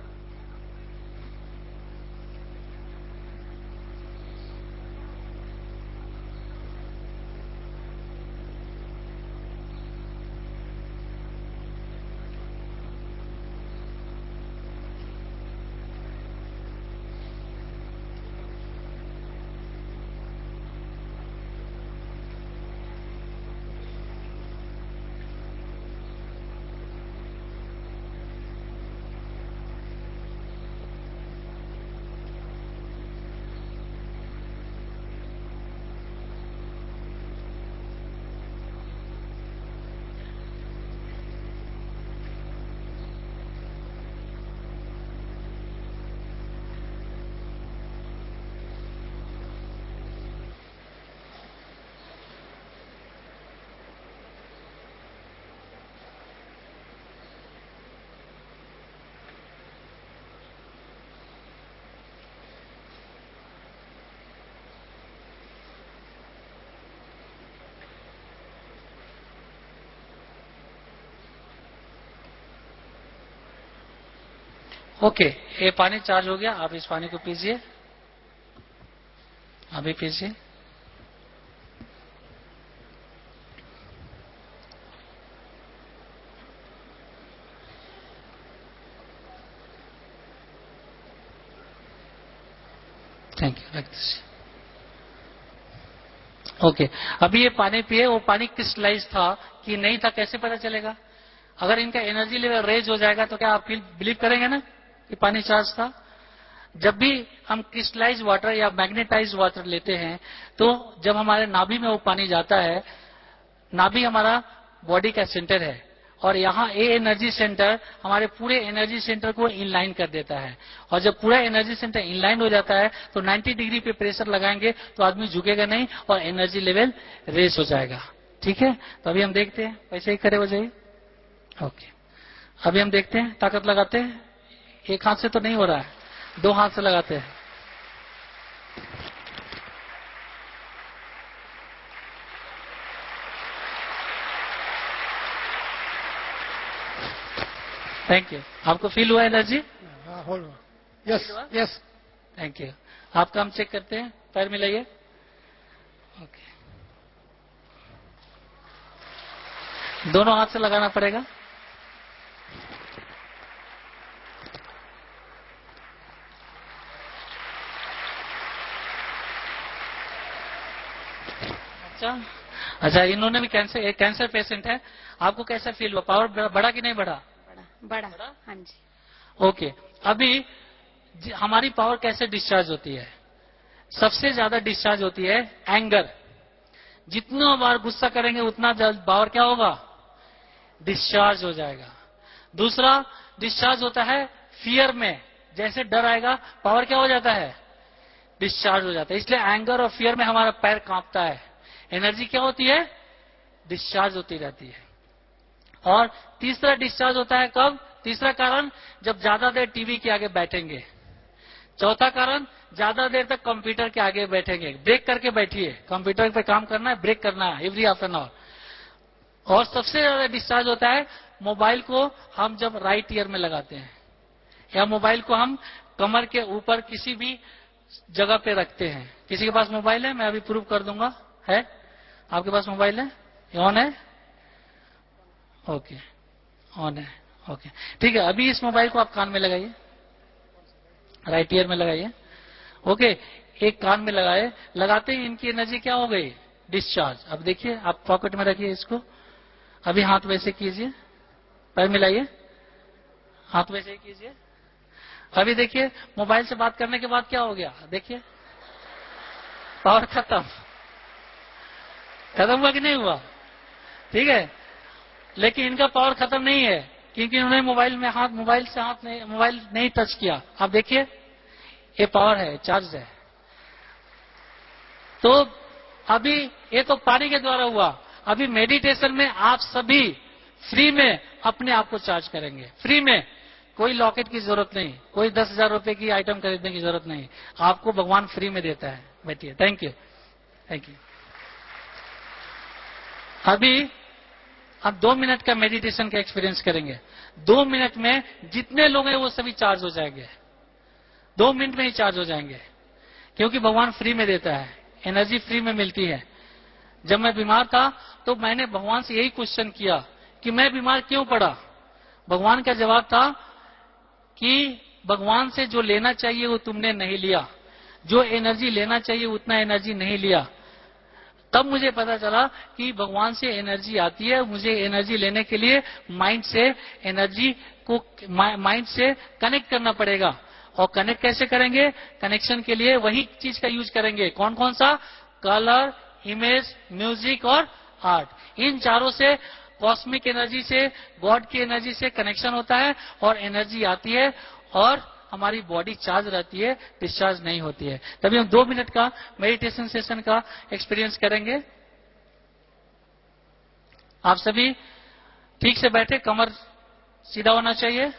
ओके, ये पानी चार्ज हो गया। आप इस पानी को पीजिए, अभी पीजिए। थैंक यू, रख दीजिए। ओके, अभी ये पानी पिए। वो पानी क्रिस्टलाइज था कि नहीं था, कैसे पता चलेगा? अगर इनका एनर्जी लेवल रेज हो जाएगा तो क्या आप बिलीव करेंगे ना कि पानी चार्ज था? जब भी हम क्रिस्टलाइज वाटर या मैग्नेटाइज वाटर लेते हैं तो जब हमारे नाभि में वो पानी जाता है, नाभि हमारा बॉडी का सेंटर है और यहाँ ए एनर्जी सेंटर हमारे पूरे एनर्जी सेंटर को इनलाइन कर देता है। और जब पूरा एनर्जी सेंटर इनलाइन हो जाता है तो 90 डिग्री पे प्रेशर लगाएंगे तो आदमी झुकेगा नहीं और एनर्जी लेवल रेस हो जाएगा। ठीक है, तो अभी हम देखते हैं, वैसे ही खड़े हो जाइए। ओके, अभी हम देखते हैं, ताकत लगाते हैं। एक हाथ से तो नहीं हो रहा है, 2 हाथ से लगाते हैं। Thank you. आपको फील हुआ energy? Yes yes. Thank you. आपका हम चेक करते हैं, पैर मिलाइए। ओके, दोनों हाथ से लगाना पड़ेगा। अच्छा, इन्होंने भी कैंसर पेशेंट है। आपको कैसा फील हुआ? पावर बढ़ा कि नहीं बढ़ा? बड़ा। हाँ जी। ओके, अभी हमारी पावर कैसे डिस्चार्ज होती है? सबसे ज्यादा डिस्चार्ज होती है एंगर। जितना बार गुस्सा करेंगे उतना पावर क्या होगा? डिस्चार्ज हो जाएगा। दूसरा डिस्चार्ज होता है फियर में। जैसे डर आएगा पावर क्या हो जाता है? डिस्चार्ज हो जाता है। इसलिए एंगर और फियर में हमारा पैर कांपता है। एनर्जी क्या होती है? डिस्चार्ज होती रहती है। और तीसरा डिस्चार्ज होता है कब? तीसरा कारण, जब ज्यादा देर टीवी के आगे बैठेंगे। चौथा कारण, ज्यादा देर तक कंप्यूटर के आगे बैठेंगे। ब्रेक करके बैठिए, कंप्यूटर पे काम करना है, ब्रेक करना है एवरी हाफ एन आवर। और सबसे ज्यादा डिस्चार्ज होता है मोबाइल को हम जब राइट ईयर में लगाते हैं, या मोबाइल को हम कमर के ऊपर किसी भी जगह पे रखते हैं। किसी के पास मोबाइल है? मैं अभी प्रूव कर दूंगा। है? आपके पास मोबाइल है? ऑन है? ओके, ऑन है। ओके, ठीक है। अभी इस मोबाइल को आप कान में लगाइए, राइट ईयर में लगाइए। ओके, एक कान में लगाए, लगाते ही इनकी एनर्जी क्या हो गई? डिस्चार्ज। अब देखिए, आप पॉकेट में रखिए इसको। अभी हाथ वैसे कीजिए, पैर मिलाइए, हाथ वैसे ही कीजिए। अभी देखिए, मोबाइल से बात करने के बाद क्या हो गया? देखिए, पावर खत्म हुआ कि नहीं हुआ? ठीक है, लेकिन इनका पावर खत्म नहीं है, क्योंकि उन्होंने मोबाइल नहीं टच किया। आप देखिए, ये पावर है, चार्ज है। तो अभी ये तो पानी के द्वारा हुआ। अभी मेडिटेशन में आप सभी फ्री में अपने आप को चार्ज करेंगे। फ्री में, कोई लॉकेट की जरूरत नहीं, कोई 10,000 रुपए की आइटम खरीदने की जरूरत नहीं। आपको भगवान फ्री में देता है। बैठिए। Thank you, thank you. अभी आप 2 मिनट का मेडिटेशन का एक्सपीरियंस करेंगे। 2 मिनट में जितने लोग हैं वो सभी चार्ज हो जाएंगे। 2 मिनट में ही चार्ज हो जाएंगे, क्योंकि भगवान फ्री में देता है, एनर्जी फ्री में मिलती है। जब मैं बीमार था तो मैंने भगवान से यही क्वेश्चन किया कि मैं बीमार क्यों पड़ा। भगवान का जवाब था कि भगवान से जो लेना चाहिए वो तुमने नहीं लिया, जो एनर्जी लेना चाहिए उतना एनर्जी नहीं लिया। तब मुझे पता चला कि भगवान से एनर्जी आती है, मुझे एनर्जी लेने के लिए माइंड से कनेक्ट करना पड़ेगा। और कनेक्ट कैसे करेंगे? कनेक्शन के लिए वही चीज का यूज करेंगे। कौन कौन सा? कलर, इमेज, म्यूजिक और आर्ट। इन चारों से कॉस्मिक एनर्जी से, गॉड की एनर्जी से कनेक्शन होता है और एनर्जी आती है और हमारी बॉडी चार्ज रहती है, डिस्चार्ज नहीं होती है। तभी हम 2 मिनट का मेडिटेशन सेशन का एक्सपीरियंस करेंगे। आप सभी ठीक से बैठे, कमर सीधा होना चाहिए।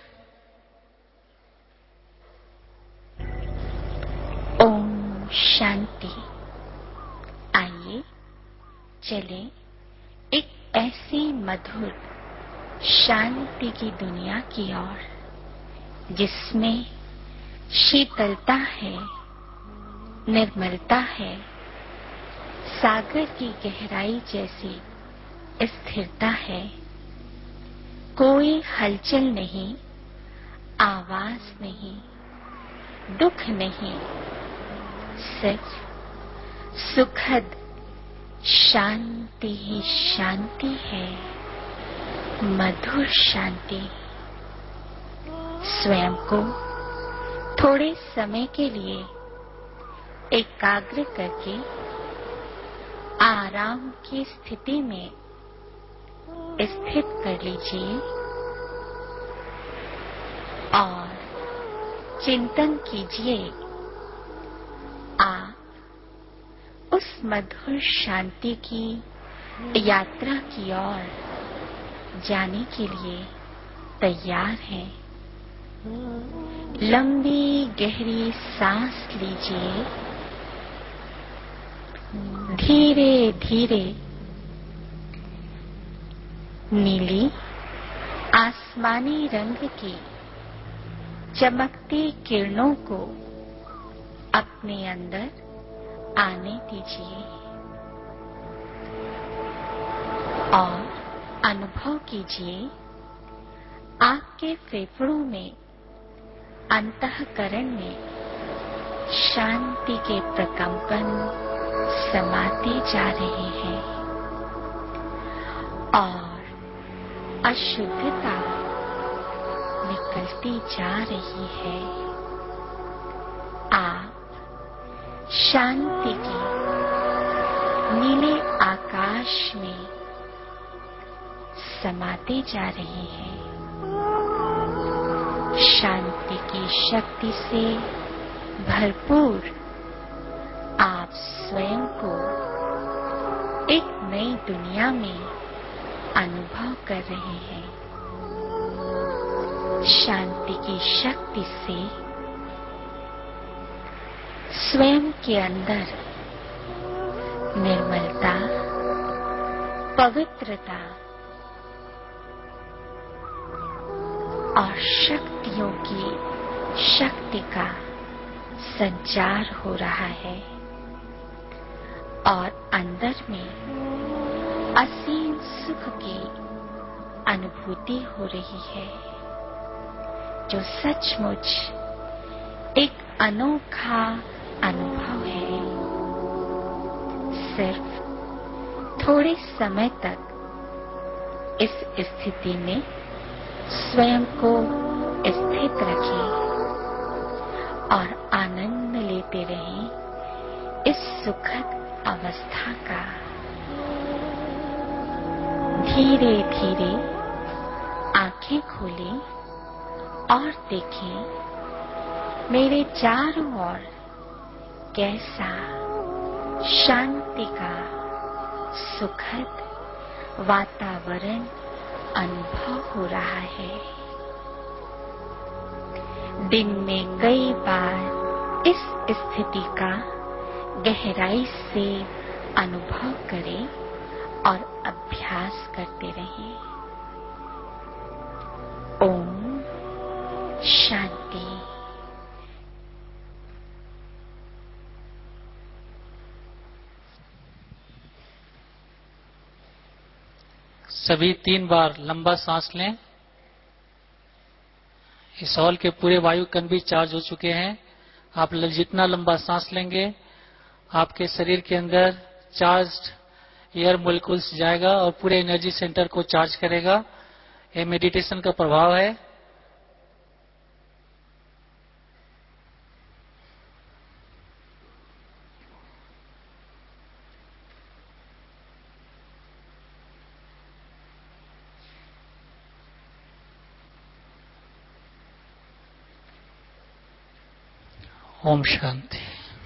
ओम शांति। आइए चले एक ऐसी मधुर शांति की दुनिया की ओर, जिसमें शीतलता है, निर्मलता है, सागर की गहराई जैसी स्थिरता है। कोई हलचल नहीं, आवाज नहीं, दुख नहीं, सिर्फ सुखद शांति ही शांति है, मधुर शांति। स्वयं को थोड़े समय के लिए एकाग्र करके आराम की स्थिति में स्थित कर लीजिए और चिंतन कीजिए। आप उस मधुर शांति की यात्रा की ओर जाने के लिए तैयार हैं। लंबी गहरी सांस लीजिए। धीरे धीरे नीली आसमानी रंग की चमकती किरणों को अपने अंदर आने दीजिए। और अनुभव कीजिए आपके फेफड़ों में, अंतःकरण में शांति के प्रकंपन समाते जा रहे हैं और अशुद्धता निकलती जा रही है। आप शांति के नीले आकाश में समाते जा रहे हैं। शांति की शक्ति से भरपूर आप स्वयं को एक नई दुनिया में अनुभव कर रहे हैं। शांति की शक्ति से स्वयं के अंदर निर्मलता, पवित्रता और शक्तियों की शक्ति का संचार हो रहा है और अंदर में असीम सुख की अनुभूति हो रही है, जो सचमुच एक अनोखा अनुभव है। सिर्फ थोड़े समय तक इस स्थिति में स्वयं को स्थित रखें और आनंद लेते रहें इस सुखद अवस्था का। धीरे धीरे आंखें खोलें और देखें मेरे चारों ओर कैसा शांति का सुखद वातावरण अनुभव हो रहा है। दिन में कई बार इस स्थिति का गहराई से अनुभव करें और अभ्यास करते रहें। ओम शांति। सभी 3 बार लंबा सांस लें। इस हॉल के पूरे वायु कण भी चार्ज हो चुके हैं। आप जितना लंबा सांस लेंगे आपके शरीर के अंदर चार्ज्ड एयर मोलिक्यूल्स जाएगा और पूरे एनर्जी सेंटर को चार्ज करेगा। ये मेडिटेशन का प्रभाव है। ओम शांति।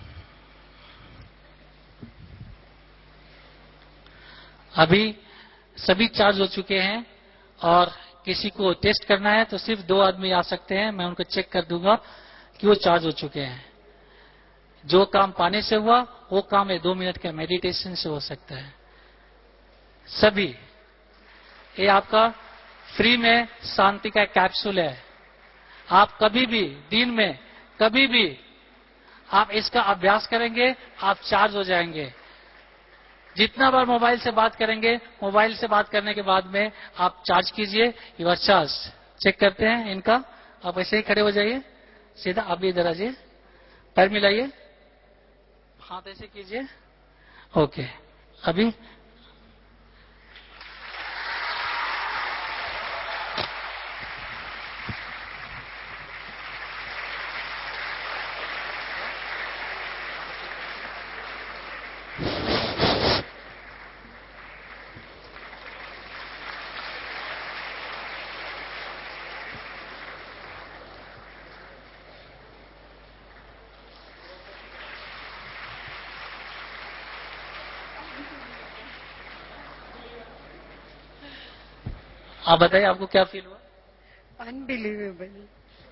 अभी सभी चार्ज हो चुके हैं और किसी को टेस्ट करना है तो सिर्फ 2 आदमी आ सकते हैं। मैं उनको चेक कर दूंगा कि वो चार्ज हो चुके हैं। जो काम पाने से हुआ वो काम 2 मिनट के मेडिटेशन से हो सकता है। सभी, ये आपका फ्री में शांति का कैप्सूल है। आप कभी भी दिन में कभी भी आप इसका अभ्यास करेंगे, आप चार्ज हो जाएंगे। जितना बार मोबाइल से बात करेंगे, मोबाइल से बात करने के बाद में आप चार्ज कीजिए। You are charge. चेक करते हैं इनका। आप ऐसे ही खड़े हो जाइए, सीधा। आप भी इधर आ जाइए, पैर मिलाइए, हाथ ऐसे कीजिए। ओके। अभी आप बताइए, आपको क्या फील हुआ? अनबिलीवेबल।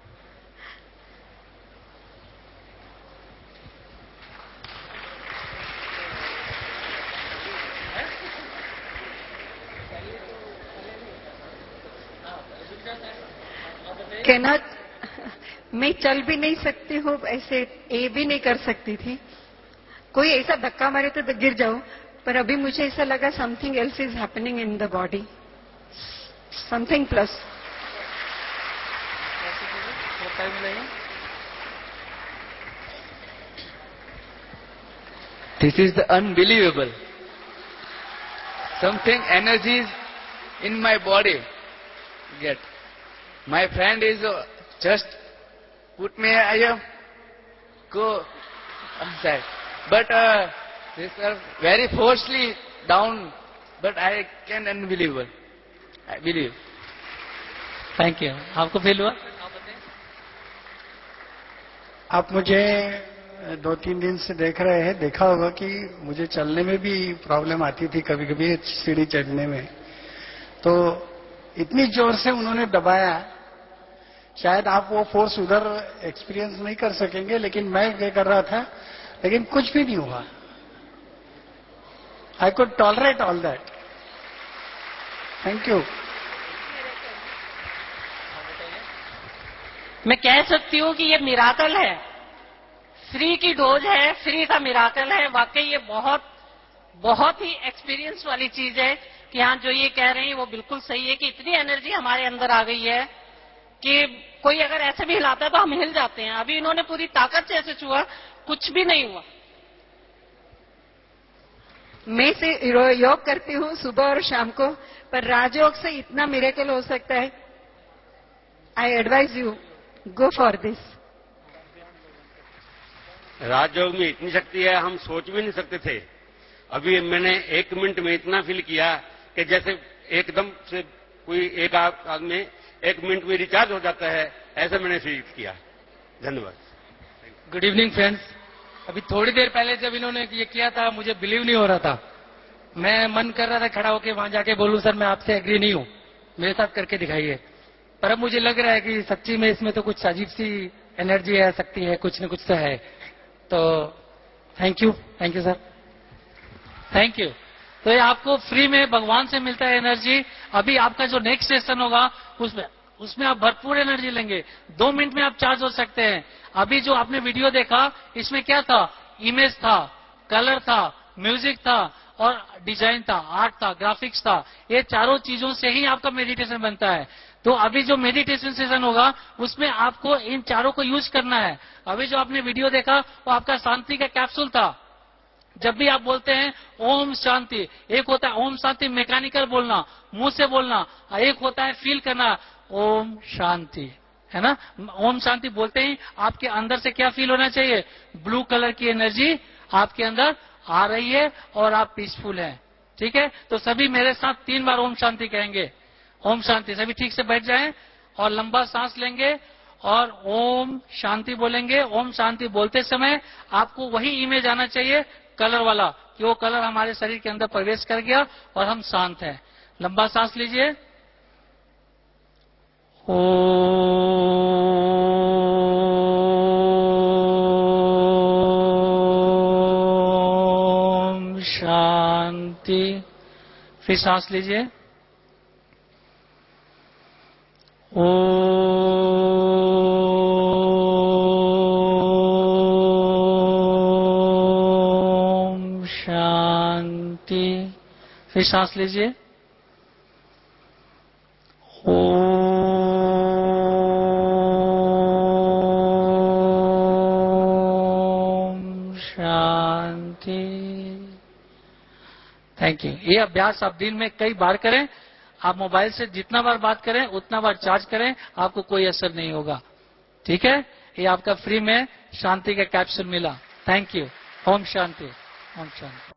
कैनॉट, मैं चल भी नहीं सकती हूँ, ऐसे ए भी नहीं कर सकती थी। कोई ऐसा धक्का मारे तो गिर जाऊं, पर अभी मुझे ऐसा लगा something else is happening in the body, something plus. This is the unbelievable. Something energies in my body. Get. My friend is just put me. I am go outside, but this are very forcefully down. But I can unbelievable. I believe. Thank you. आपको फील हुआ? आप बताएं। आप मुझे 2-3 दिन से देख रहे हैं, देखा होगा कि मुझे चलने में भी प्रॉब्लम आती थी कभी कभी, सीढ़ी चढ़ने में। तो इतनी जोर से उन्होंने दबाया, शायद आप वो फोर्स उधर एक्सपीरियंस नहीं कर सकेंगे, लेकिन मैं ये कर रहा था, लेकिन कुछ भी नहीं हुआ। I could tolerate all that. Thank you. मैं कह सकती हूँ कि ये मिराकल है, फ्री की डोज है, फ्री का मिराकल है। वाकई ये बहुत ही एक्सपीरियंस वाली चीज है कि हाँ, जो ये कह रहे हैं वो बिल्कुल सही है कि इतनी एनर्जी हमारे अंदर आ गई है कि कोई अगर ऐसे भी हिलाता है तो हम हिल जाते हैं। अभी इन्होंने पूरी ताकत से ऐसे छुआ, कुछ भी नहीं हुआ। मैं से योग करती हूँ सुबह और शाम को, पर राजयोग से इतना मिरेकल हो सकता है। I advise you go for this. Rajyoga में इतनी शक्ति है, हम सोच भी नहीं सकते थे। अभी मैंने 1 मिनट में इतना फील किया कि जैसे एकदम से कोई एक आदमी 1 मिनट में रिचार्ज हो जाता है, ऐसा मैंने फील किया। धन्यवाद। Good evening friends. अभी थोड़ी देर पहले जब इन्होंने ये किया था, मुझे बिलीव नहीं हो रहा था। मैं मन कर रहा था खड़ा होकर वहां जाके बोलूं, सर मैं आपसे एग्री नहीं हूं, मेरे साथ करके दिखाइए। पर अब मुझे लग रहा है कि सच्ची में इसमें तो कुछ अजीब सी एनर्जी आ सकती है, कुछ न कुछ तो है। तो thank you sir, thank you. तो ये आपको फ्री में भगवान से मिलता है एनर्जी। अभी आपका जो नेक्स्ट सेशन होगा उसमें आप भरपूर एनर्जी लेंगे। 2 मिनट में आप चार्ज हो सकते हैं। अभी जो आपने वीडियो देखा, इसमें क्या था? इमेज था, कलर था, म्यूजिक था और डिजाइन था, आर्ट था, ग्राफिक्स था। ये चारों चीजों से ही आपका मेडिटेशन बनता है। तो अभी जो मेडिटेशन सेशन होगा उसमें आपको इन चारों को यूज करना है। अभी जो आपने वीडियो देखा वो आपका शांति का कैप्सूल था। जब भी आप बोलते हैं ओम शांति, एक होता है ओम शांति मैकेनिकल बोलना, मुंह से बोलना, एक होता है फील करना, ओम शांति, है ना। ओम शांति बोलते ही आपके अंदर से क्या फील होना चाहिए? ब्लू कलर की एनर्जी आपके अंदर आ रही है और आप पीसफुल हैं। ठीक है, तो सभी मेरे साथ 3 बार ओम शांति कहेंगे। ओम शांति। सभी ठीक से बैठ जाएं और लंबा सांस लेंगे और ओम शांति बोलेंगे। ओम शांति बोलते समय आपको वही इमेज आना चाहिए कलर वाला, कि वो कलर हमारे शरीर के अंदर प्रवेश कर गया और हम शांत हैं। लंबा सांस लीजिए। ओम शांति। फिर सांस लीजिए। ओम शांति। फिर सांस लीजिए। ओम शांति। Thank you. ये अभ्यास आप दिन में कई बार करें। आप मोबाइल से जितना बार बात करें उतना बार चार्ज करें, आपको कोई असर नहीं होगा। ठीक है, ये आपका फ्री में शांति का कैप्सूल मिला। Thank you. ओम शांति। ओम शांति।